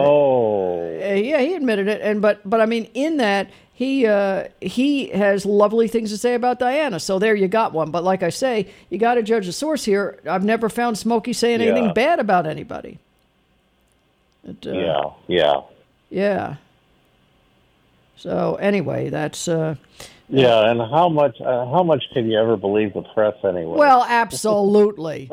he admitted it. But I mean, in that, he has lovely things to say about Diana. So there you got one. But like I say, you got to judge the source here. I've never found Smokey saying anything bad about anybody. Yeah. Yeah. So anyway, that's yeah. And how much can you ever believe the press anyway? Well, absolutely.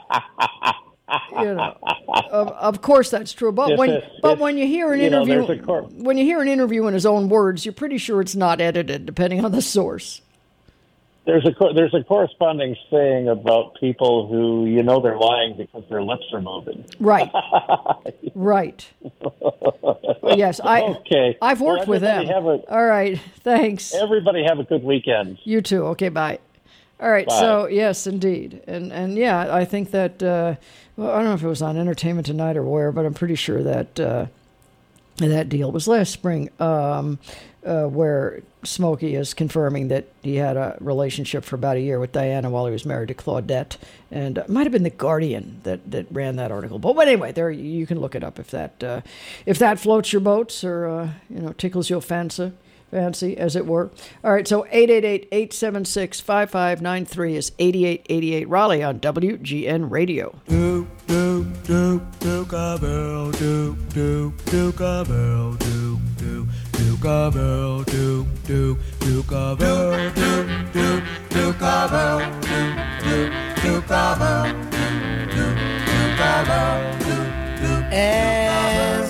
Of course that's true. But when you hear an interview in his own words, you're pretty sure it's not edited, depending on the source. There's a corresponding saying about people who they're lying because their lips are moving. Right. Right. Well, yes, I've worked with them. All right. Thanks. Everybody have a good weekend. You too. Okay. Bye. All right. Bye. So yes, indeed, and yeah, I think that I don't know if it was on Entertainment Tonight or where, but I'm pretty sure that that deal was last spring, where Smokey is confirming that he had a relationship for about a year with Diana while he was married to Claudette, and it might have been The Guardian that ran that article. But anyway, there you can look it up if that floats your boats or tickles your fancy, as it were. All right, so 888-876-5593 is 8888 Raleigh on WGN Radio. Do do do do cowbell do do do cowbell do do do cowbell do do do cowbell do do do cowbell do do do cowbell do do cowbell do do. As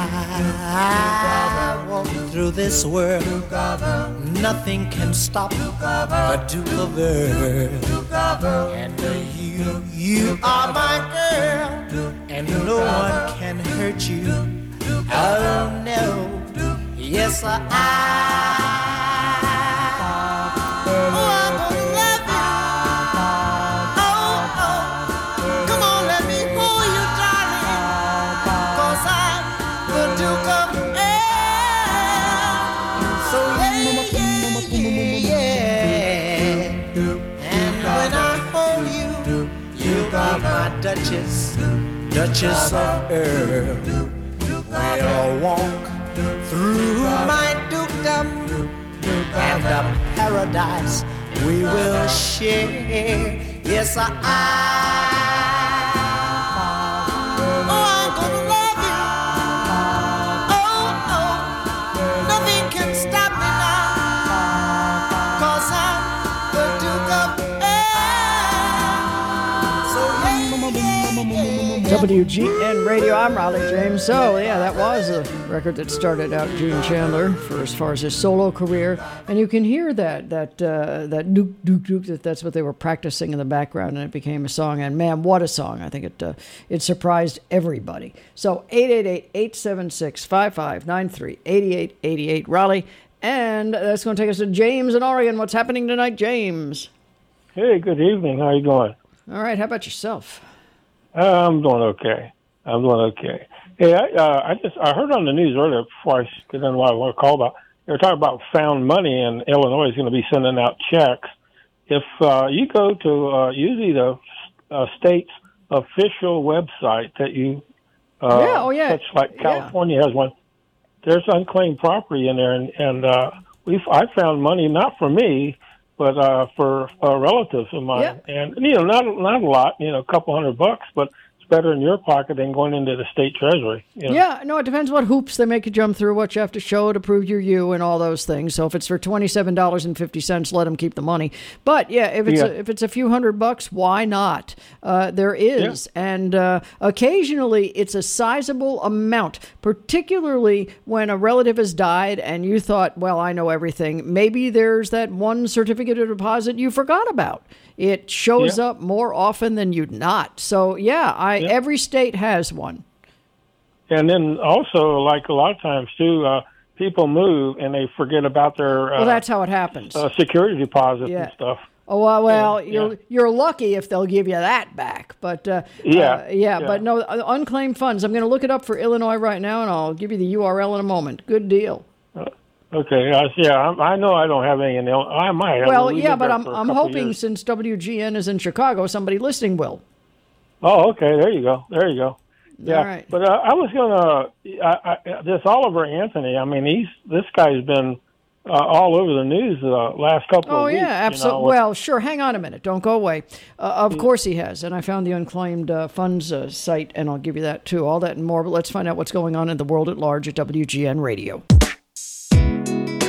I walk through this world, nothing can stop the Duke of Earl. And you are my girl, and no one can hurt you. Oh no, yes I'm gonna love you. Oh, come on, let me hold you, darling, 'cause I'm the Duke of Earl. So yeah. And when I hold you, you are my Duchess of Earl. We'll walk through my dukedom and the paradise we will share. Yes, I'm gonna love you. Oh, nothing can stop me now, 'cause I'm the Duke of WGN Radio, I'm Raleigh James. So, yeah, that was a record that started out Gene Chandler for as far as his solo career. And you can hear that dook, dook, dook, that's what they were practicing in the background, and it became a song. And man, what a song. I think it surprised everybody. So, 888-876-5593, 8888 Raleigh. And that's going to take us to James in Oregon. What's happening tonight, James? Hey, good evening. How you doing? All right. How about yourself? I'm doing okay. Hey, I heard on the news earlier before I get into what I want to call about. They were talking about found money, and Illinois is going to be sending out checks. If you go to usually the state's official website that you such like California has one, there's unclaimed property in there, and I found money not for me, but for relatives of mine, and not a lot, a couple $100, but it's better in your pocket than going into the state treasury. Yeah, no, it depends what hoops they make you jump through, what you have to show to prove you're you, and all those things. So if it's for $27.50, let them keep the money. But yeah, if it's a few $100, why not? There is, and occasionally it's a sizable amount, particularly when a relative has died and you thought, well, I know everything. Maybe there's that one certificate of deposit you forgot about. It shows up more often than you'd not. So every state has one. And then also, like a lot of times too, people move and they forget about their. Well, that's how it happens. Security deposits and stuff. Oh well, you're lucky if they'll give you that back. But but no, unclaimed funds. I'm going to look it up for Illinois right now, and I'll give you the URL in a moment. Good deal. Okay. I know I don't have any in Illinois. I might. Well, but I'm hoping since WGN is in Chicago, somebody listening will. Oh, okay. There you go. Yeah, all right. But I was gonna this Oliver Anthony. I mean, this guy's been all over the news the last couple of weeks. Oh yeah, absolutely. Well, sure. Hang on a minute. Don't go away. Of course he has. And I found the unclaimed funds site, and I'll give you that too. All that and more. But let's find out what's going on in the world at large at WGN Radio.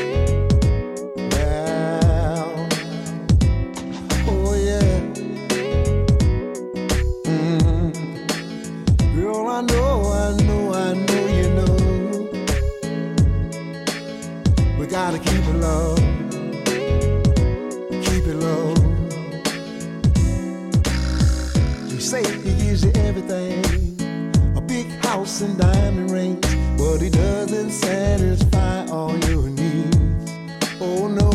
say he gives you everything, a big house and diamond rings, but he doesn't satisfy all your needs. Oh no,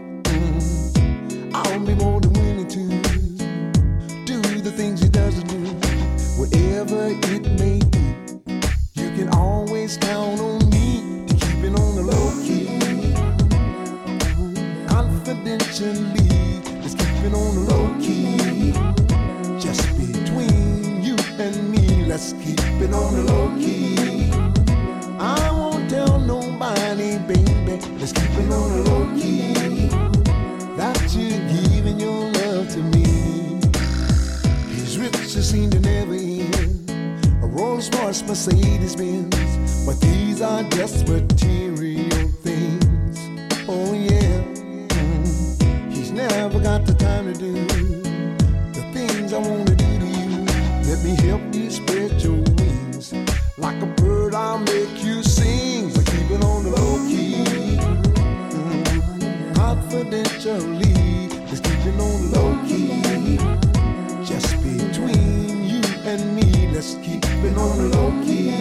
I'll be more than willing to do the things he doesn't do, whatever it may be. You can always count on me to keep it on the low key. Confidentially, just keep it on the low key. Just between you and me, let's keep it on the low key. I won't tell nobody, baby, let's keep it on the low key. That you're giving your love to me. His riches seem to never end. A Rolls Royce, Mercedes Benz, but these are just material things. Oh yeah, he's never got the time to do the things I want to do to you. Let me help you spread your wings. Like a bird, I'll make you sing, but keep it on the low key. Confidentially, just keep it on the low key. Just between you and me, let's keep it on the low key.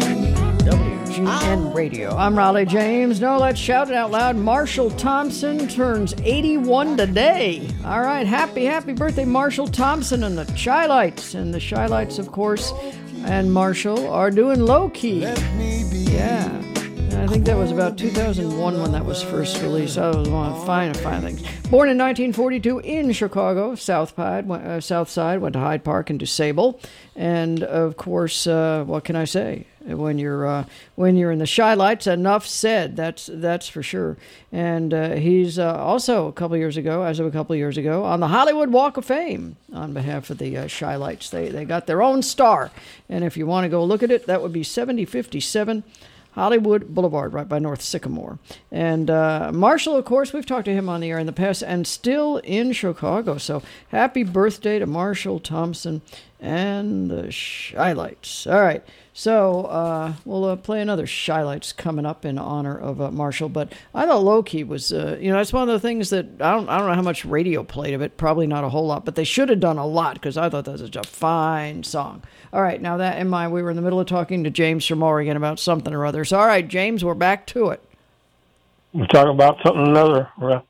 WGN Radio. I'm Raleigh James. No, let's shout it out loud. Marshall Thompson turns 81 today. All right, happy birthday, Marshall Thompson and the Chi-Lites. And the Chi-Lites, of course, and Marshall are doing low key. Yeah. I think that was about 2001 when that was first released. That was one of the fine things. Born in 1942 in Chicago, South Side, went to Hyde Park and to Sable. And, of course, what can I say? When you're in the Chi-Lites, enough said. That's for sure. And he's also a couple years ago, on the Hollywood Walk of Fame on behalf of the Chi-Lites. They got their own star. And if you want to go look at it, that would be 7057 Hollywood Boulevard, right by North Sycamore. And Marshall, of course, we've talked to him on the air in the past, and still in Chicago. So happy birthday to Marshall Thompson and the Chi-Lites. All right, so we'll play another Chi-Lites coming up in honor of Marshall. But I thought Low Key was, it's one of the things that I don't know how much radio played of it. Probably not a whole lot, but they should have done a lot because I thought that was a fine song. All right, now that in mind, we were in the middle of talking to James from Oregon about something or other. So, all right, James, we're back to it. We're talking about something or another.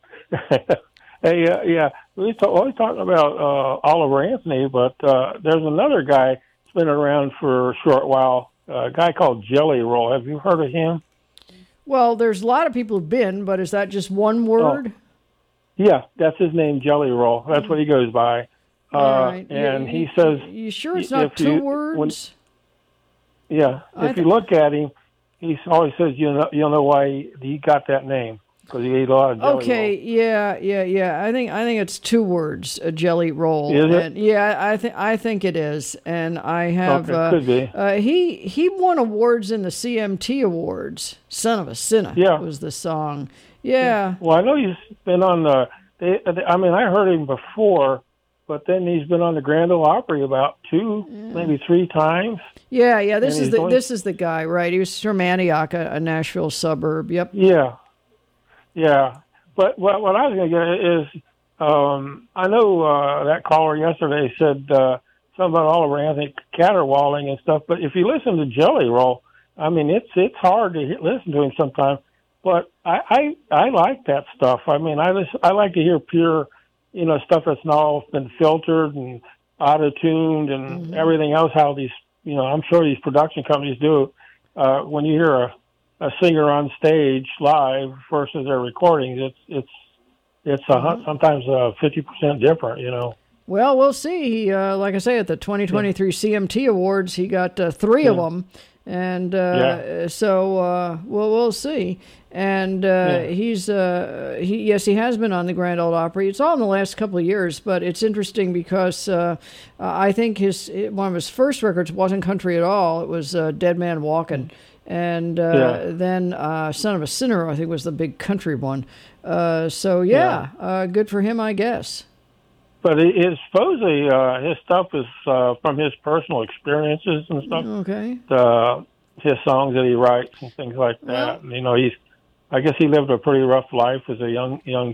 Hey, we're talking about Oliver Anthony, but there's another guy that's been around for a short while, a guy called Jelly Roll. Have you heard of him? Well, there's a lot of people who've been, but is that just one word? Oh. Yeah, that's his name, Jelly Roll. That's what he goes by. Right. And he says... You sure it's not two words? If you look at him, he always says, you'll know why he got that name, because he ate a lot of jelly rolls. Yeah. I think it's two words, a jelly roll. Is it? And, yeah, I think it is. And I have... could be. He won awards in the CMT Awards. Son of a Sinner was the song. Yeah. Well, I know he's been on the... I heard him before... But then he's been on the Grand Ole Opry about maybe 3 times. Yeah. This is the guy, right? He was from Antioch, a Nashville suburb. Yep. Yeah. But what I was going to get is, I know that caller yesterday said something about Oliver Anthony caterwauling and stuff. But if you listen to Jelly Roll, it's hard to listen to him sometimes. But I like that stuff. I like to hear pure. Stuff that's not all been filtered and auto-tuned and everything else, how these, I'm sure these production companies do. When you hear a singer on stage live versus their recordings, it's sometimes 50% different, Well, we'll see. He, like I say, at the 2023 CMT Awards, he got 3 of them. And so we'll see. And he has been on the Grand Ole Opry. It's all in the last couple of years, but it's interesting because I think one of his first records wasn't country at all. It was Dead Man Walking. And then Son of a Sinner, I think, was the big country one. Good for him, I guess. But supposedly his stuff is from his personal experiences and stuff. Okay. His songs that he writes and things like that. Well, I guess he lived a pretty rough life as a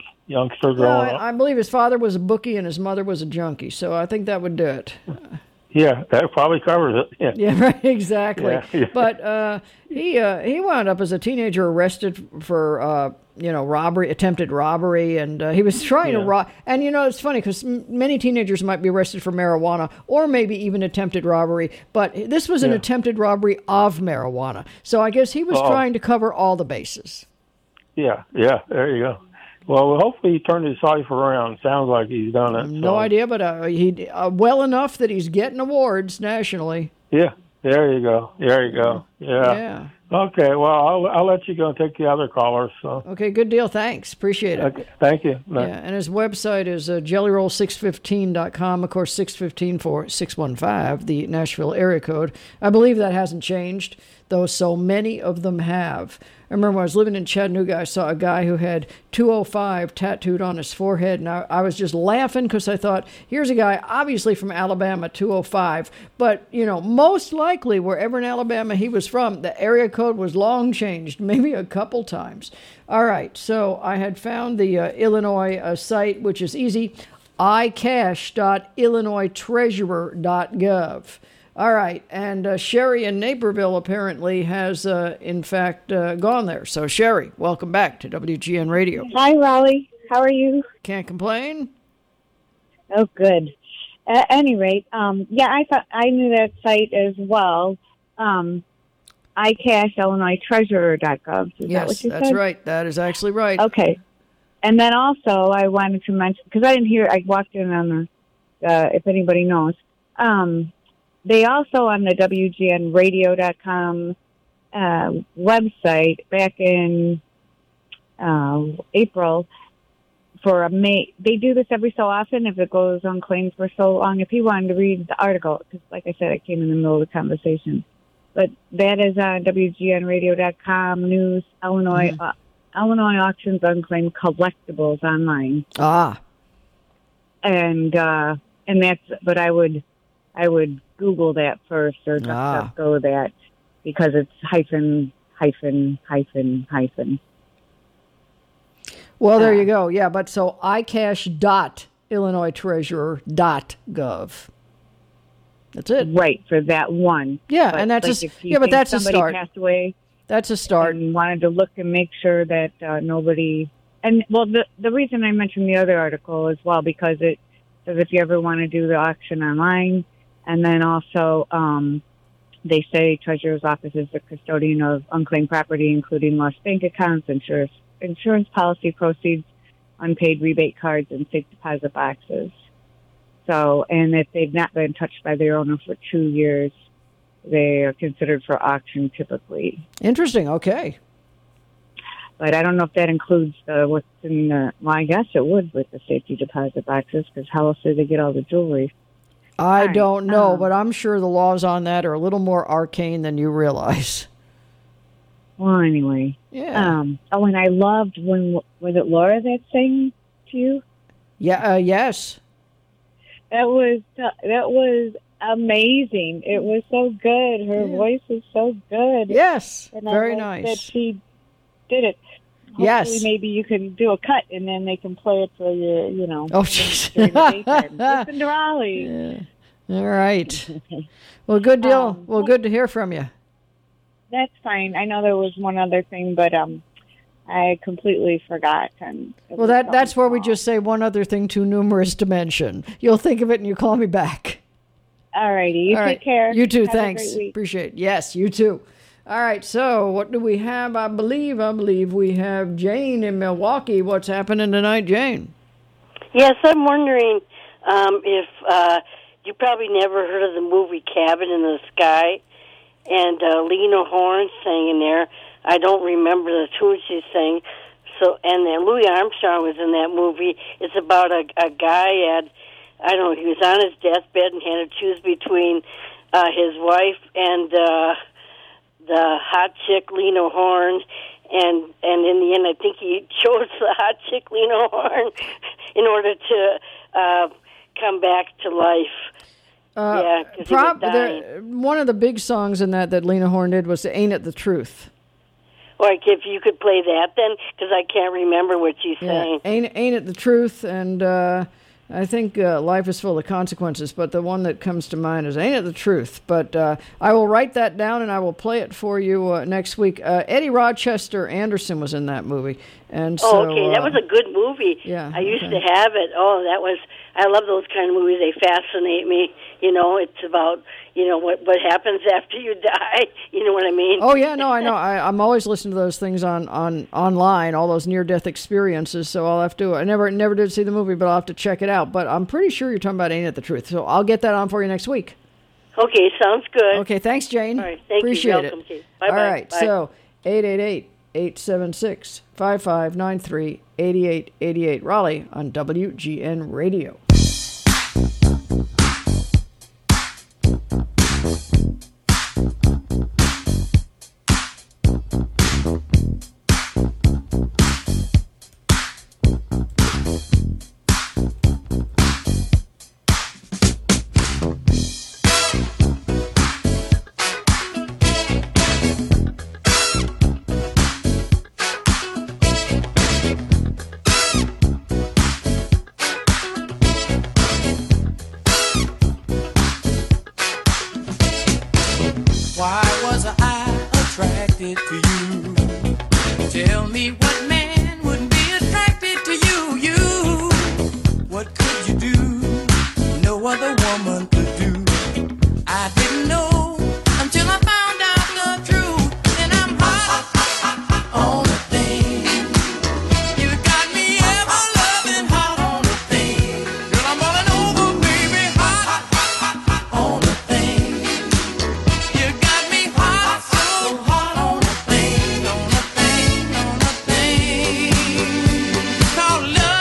youngster growing up. I believe his father was a bookie and his mother was a junkie, so I think that would do it. Yeah, that probably covers it. Yeah, Yeah, right, exactly. Yeah. But he wound up as a teenager arrested for robbery, attempted robbery, and he was trying to rob. And it's funny because many teenagers might be arrested for marijuana or maybe even attempted robbery, but this was an attempted robbery of marijuana. So I guess he was trying to cover all the bases. Yeah. There you go. Well, hopefully he turned his life around. Sounds like he's done it. No idea, but he well enough that he's getting awards nationally. Yeah, there you go. Yeah. Okay, well, I'll let you go and take the other callers. So. Okay, good deal. Thanks. Appreciate it. Okay, thank you. Yeah, and his website is jellyroll615.com. Of course, 615 for 615, the Nashville area code. I believe that hasn't changed, though so many of them have. I remember when I was living in Chattanooga, I saw a guy who had 205 tattooed on his forehead, and I was just laughing because I thought, here's a guy obviously from Alabama, 205, but, most likely wherever in Alabama he was from, the area code was long changed, maybe a couple times. All right, so I had found the Illinois site, which is easy, icash.illinoistreasurer.gov. All right, and Sherry in Naperville apparently has, in fact, gone there. So, Sherry, welcome back to WGN Radio. Hi, Raleigh. How are you? Can't complain. Oh, good. At any rate, I thought I knew that site as well. iCashIllinoisTreasurer.gov. Is that what you said? That's right. That is actually right. Okay. And then also, I wanted to mention, because I didn't hear, I walked in on the, if anybody knows, they also on the WGNradio.com website back in April for a May. They do this every so often if it goes unclaimed for so long. If you wanted to read the article, because like I said, I came in the middle of the conversation. But that is on WGNradio.com news, Illinois auctions unclaimed collectibles online. And that's, but I would Google that first or go that because it's hyphen. Well, there you go. Yeah, but so iCash.IllinoisTreasurer.gov. That's it. Right, for that one. Yeah, but and that's like but that's a somebody start. Passed away. That's a start. And wanted to look and make sure that nobody. And well, the reason I mentioned the other article as well because it says if you ever want to do the auction online, and then also they say Treasurer's Office is the custodian of unclaimed property, including lost bank accounts, insurance policy proceeds, unpaid rebate cards, and safe deposit boxes. So, and if they've not been touched by their owner for 2 years, they are considered for auction typically. Interesting. Okay. But I don't know if that includes what's in the, well, I guess it would with the safety deposit boxes, because how else do they get all the jewelry? I don't know, but I'm sure the laws on that are a little more arcane than you realize. Well, anyway. Yeah. And I loved was it Laura that sang to you? Yeah. Yes. That was amazing. It was so good. Her voice is so good. Yes. And very I nice. That she did it. Yes. Hopefully maybe you can do a cut and then they can play it for your, Oh, jeez. during the daytime. Listen to Raleigh. Yeah. All right. Well, good deal. Well, good to hear from you. That's fine. I know there was one other thing, but I completely forgot. And well, that's where we just say one other thing too numerous to mention. You'll think of it and you call me back. All righty. You take care. You too. Have Thanks. a great week. Appreciate it. Yes, you too. All right. So what do we have? I believe we have Jane in Milwaukee. What's happening tonight, Jane? Yes, I'm wondering if you probably never heard of the movie Cabin in the Sky, and Lena Horne sang in there. I don't remember the tune she sang. So, and then Louis Armstrong was in that movie. It's about a guy he was on his deathbed and had to choose between his wife and the hot chick Lena Horne. And in the end, I think he chose the hot chick Lena Horne in order to come back to life. One of the big songs in that Lena Horne did was "Ain't It the Truth." Like if you could play that, then, because I can't remember what she's saying. Ain't It the Truth, and I think life is full of consequences, but the one that comes to mind is Ain't It the Truth? But I will write that down and I will play it for you next week. Eddie Rochester Anderson was in that movie. And so, okay, that was a good movie. Yeah, I used to have it. I love those kind of movies. They fascinate me. It's about, what happens after you die. You know what I mean? Oh, yeah, no, I know. I'm always listening to those things on online, all those near-death experiences, so I'll have to, I never did see the movie, but I'll have to check it out. But I'm pretty sure you're talking about Ain't It the Truth, so I'll get that on for you next week. Okay, sounds good. Okay, thanks, Jane. All right, thank Appreciate you. Welcome, it. Bye-bye. All right, Bye. so 888-876-5593, 8888 Raleigh on WGN Radio. Why was I attracted to you? Tell me what man wouldn't be attracted to you? You, what could you do? No other woman could do. I didn't know until I found out the truth. And I'm hot on the thing. You got me ever loving hot on the thing. Girl, I'm rolling over, baby, hot on the thing. You got me hot, so hot on the thing, on the thing, on the thing. Call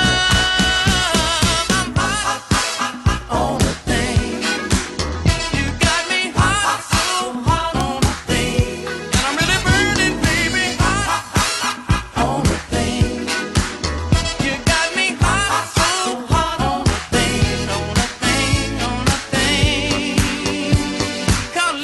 love, I'm hot on the thing. You got me hot, so hot on the thing. And I'm really burning, baby, hot on the thing. You got me hot, so hot on the thing, on the thing, on the thing. Call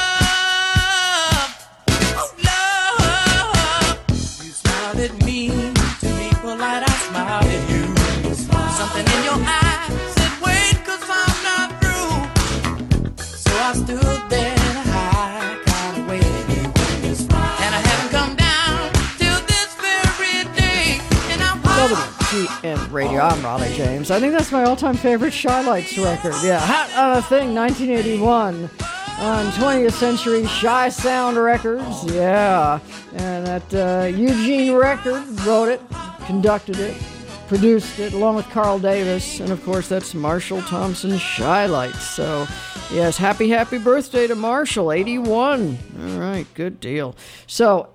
love, oh love. You smiled at me, to be polite, I smiled at you. Something in your eyes said, wait, 'cause I'm not through. So I stood there in a high kind of way, and I haven't come down till this very day. And I'm WGN Radio, I'm Raleigh James. I think that's my all-time favorite Shy Lights record. Yeah, Hot on a Thing, 1981 on 20th Century Shy Sound Records. Yeah, and that Eugene Record wrote it, conducted it, produced it, along with Carl Davis, and of course that's Marshall Thompson's Shy Lights. So, yes, happy birthday to Marshall, 81. All right, good deal. So,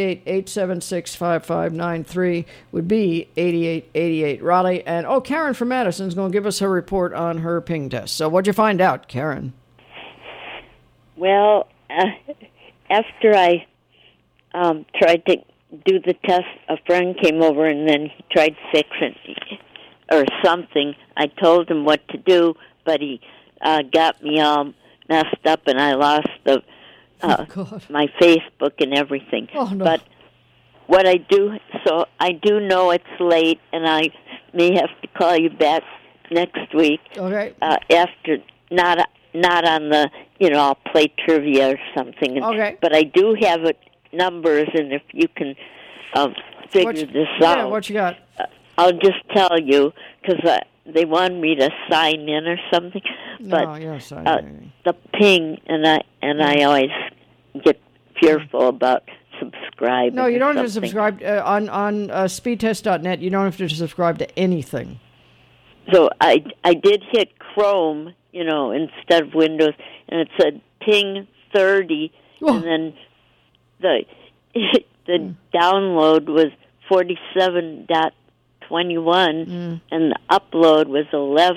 888-876-5593 would be 8888 Raleigh. And, Karen from Madison's going to give us her report on her ping test. So, what'd you find out, Karen? Well, after I tried to do the test, a friend came over and then he tried fixing or something. I told him what to do, but he got me all messed up and I lost the my Facebook and everything. Oh, no. But what I do know it's late and I may have to call you back next week. Okay. After not on the, I'll play trivia or something. Okay. But I do have numbers, and if you can figure this out. Yeah, what you got? I'll just tell you, because they wanted me to sign in or something. But the ping, and I always get fearful about subscribing. No, you don't have to something. subscribe on speedtest.net. You don't have to subscribe to anything. So I did hit Chrome, instead of Windows, and it said ping 30, and then the download was 47.21, and the upload was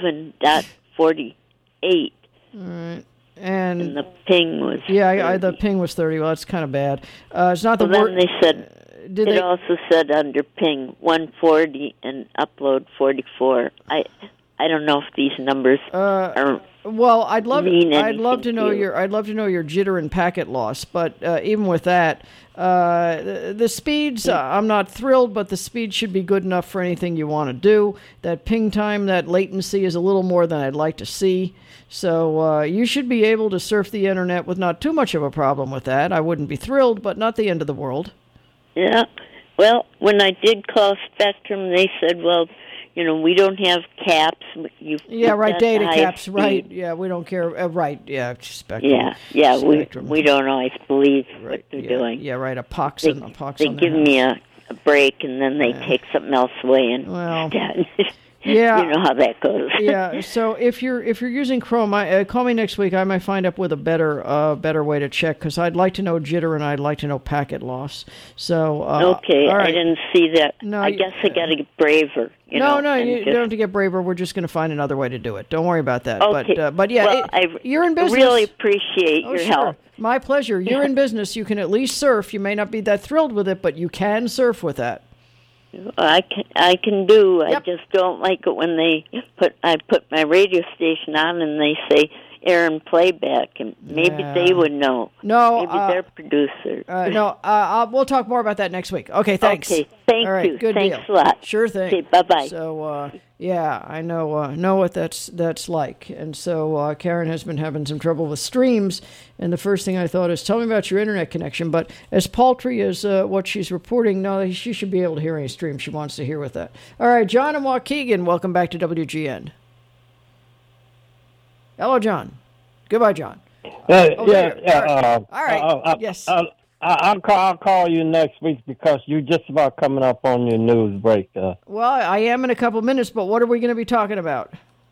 11.48. All right. And the ping was the ping was 30. Well, that's kind of bad. It's not the word. Then they said it also said under ping 140 and upload 44. I don't know if these numbers are Well, I'd love to know you. I'd love to know your jitter and packet loss, but even with that, the speeds, I'm not thrilled, but the speed should be good enough for anything you want to do. That ping time, that latency is a little more than I'd like to see. So you should be able to surf the internet with not too much of a problem with that. I wouldn't be thrilled, but not the end of the world. Yeah. Well, when I did call Spectrum, they said, well, we don't have caps. Data caps, speed. Right. Yeah, we don't care. Right, yeah, Spectrum. Yeah, Spectrum. We don't always believe what they're doing. Yeah, right, a pox They on give me a break, and then they take something else away, and yeah, you know how that goes. Yeah, so if you're using Chrome, call me next week. I might find up with a better way to check, because I'd like to know jitter and I'd like to know packet loss. So okay, all right. I didn't see that. No, I guess I got to get braver. You don't have to get braver. We're just going to find another way to do it. Don't worry about that. Okay. But yeah, you're in business. Really appreciate your help. My pleasure. You're in business. You can at least surf. You may not be that thrilled with it, but you can surf with that. I can do. Yep. I just don't like it when I put my radio station on and they say air and playback, and maybe they would know. No, maybe they're producer. We'll talk more about that next week. Okay, thanks. Okay, thank All right, you. Good Thanks deal. a lot. Sure thing. Okay, bye-bye. So, I know what that's like. And so Karen has been having some trouble with streams, and the first thing I thought is, tell me about your internet connection. But as paltry as what she's reporting, no, she should be able to hear any stream she wants to hear with that. All right, John and Waukegan, welcome back to WGN. Hello, John. Goodbye, John. All right. Yes. I'll call you next week, because you're just about coming up on your news break. Well, I am in a couple minutes, but what are we going to be talking about?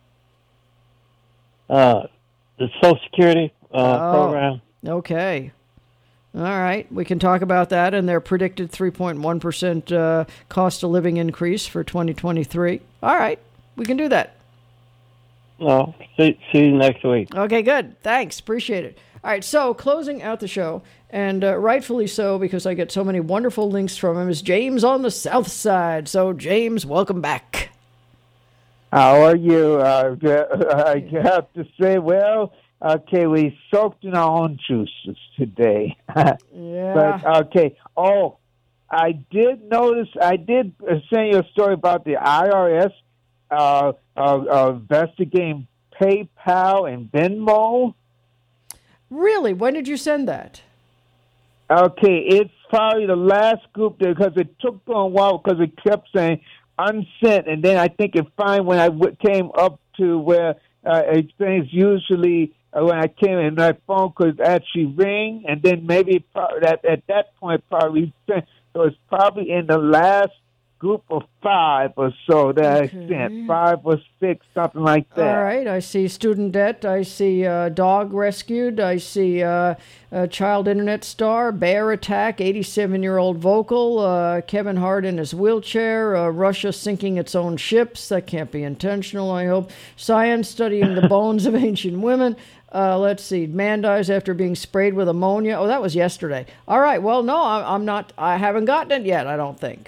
The Social Security program. Okay. All right. We can talk about that and their predicted 3.1% cost of living increase for 2023. All right. We can do that. No, see you next week. Okay, good. Thanks. Appreciate it. All right, so closing out the show, and rightfully so, because I get so many wonderful links from him, is James on the South Side. So, James, welcome back. How are you? I have to say, we soaked in our own juices today. Yeah. But, okay. Oh, I did send you a story about the IRS investigating PayPal and Venmo. Really? When did you send that? Okay, it's probably the last group there, because it took a while, because it kept saying unsent, and then I think it finally, when I came up to where it things usually when I came in, my phone could actually ring, and then maybe at that point probably sent. So it's probably in the last group of 5 or so that I sent, 5 or 6, something like that. All right, I see student debt, I see dog rescued, I see child internet star, bear attack, 87-year-old vocal, Kevin Hart in his wheelchair, Russia sinking its own ships, that can't be intentional, I hope, science studying the bones of ancient women. Let's see, man dies after being sprayed with ammonia. Oh, that was yesterday. All right, well, no, I haven't gotten it yet, I don't think.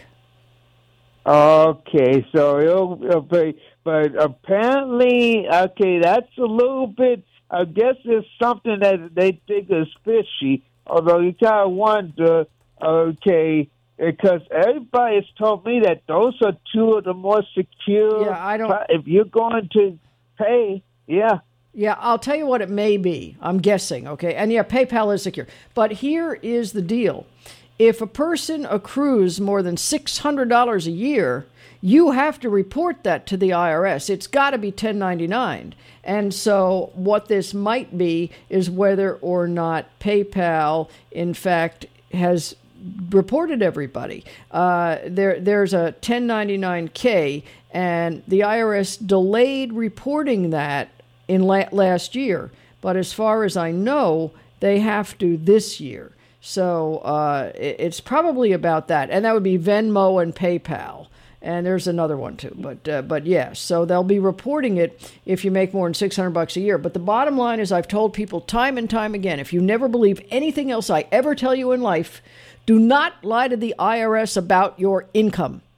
Okay, so it'll be, but apparently, okay, that's a little bit, I guess it's something that they think is fishy, although you kind of wonder, okay, because everybody has told me that those are 2 of the more secure, if you're going to pay, yeah. Yeah, I'll tell you what it may be, I'm guessing, okay, and yeah, PayPal is secure, but here is the deal. If a person accrues more than $600 a year, you have to report that to the IRS. It's got to be 1099. And so what this might be is whether or not PayPal, in fact, has reported everybody. There's a 1099-K, and the IRS delayed reporting that in last year. But as far as I know, they have to this year. So it's probably about that. And that would be Venmo and PayPal. And there's another one, too. But yes, so they'll be reporting it if you make more than $600 a year. But the bottom line is, I've told people time and time again, if you never believe anything else I ever tell you in life, do not lie to the IRS about your income.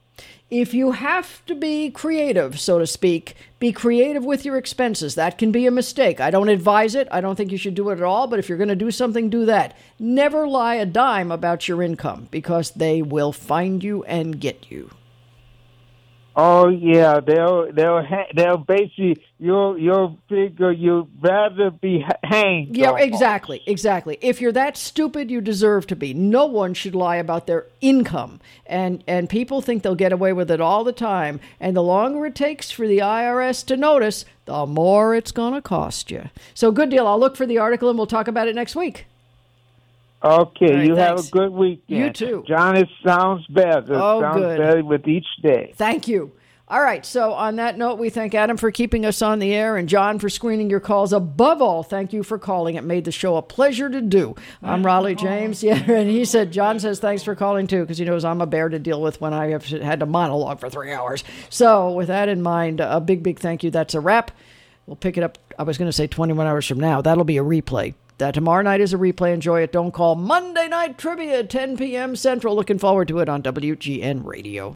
If you have to be creative, so to speak, be creative with your expenses. That can be a mistake. I don't advise it. I don't think you should do it at all. But if you're going to do something, do that. Never lie a dime about your income, because they will find you and get you. Oh yeah, they'll basically you'll figure you'd rather be hanged. Yeah, almost. exactly. If you're that stupid, you deserve to be. No one should lie about their income, and people think they'll get away with it all the time. And the longer it takes for the IRS to notice, the more it's going to cost you. So good deal. I'll look for the article and we'll talk about it next week. Okay, right, you thanks. have a good weekend. You too. John, it sounds better. Oh, sounds good. better with each day. Thank you. All right, so on that note, we thank Adam for keeping us on the air and John for screening your calls. Above all, thank you for calling. It made the show a pleasure to do. I'm Raleigh James. Yeah, and he said, John says thanks for calling too, because he knows I'm a bear to deal with when I have had to monologue for 3 hours. So with that in mind, a big thank you. That's a wrap. We'll pick it up, I was going to say 21 hours from now. That'll be a replay. That tomorrow night is a replay. Enjoy it. Don't call. Monday Night Trivia, 10 p.m. Central. Looking forward to it on WGN Radio.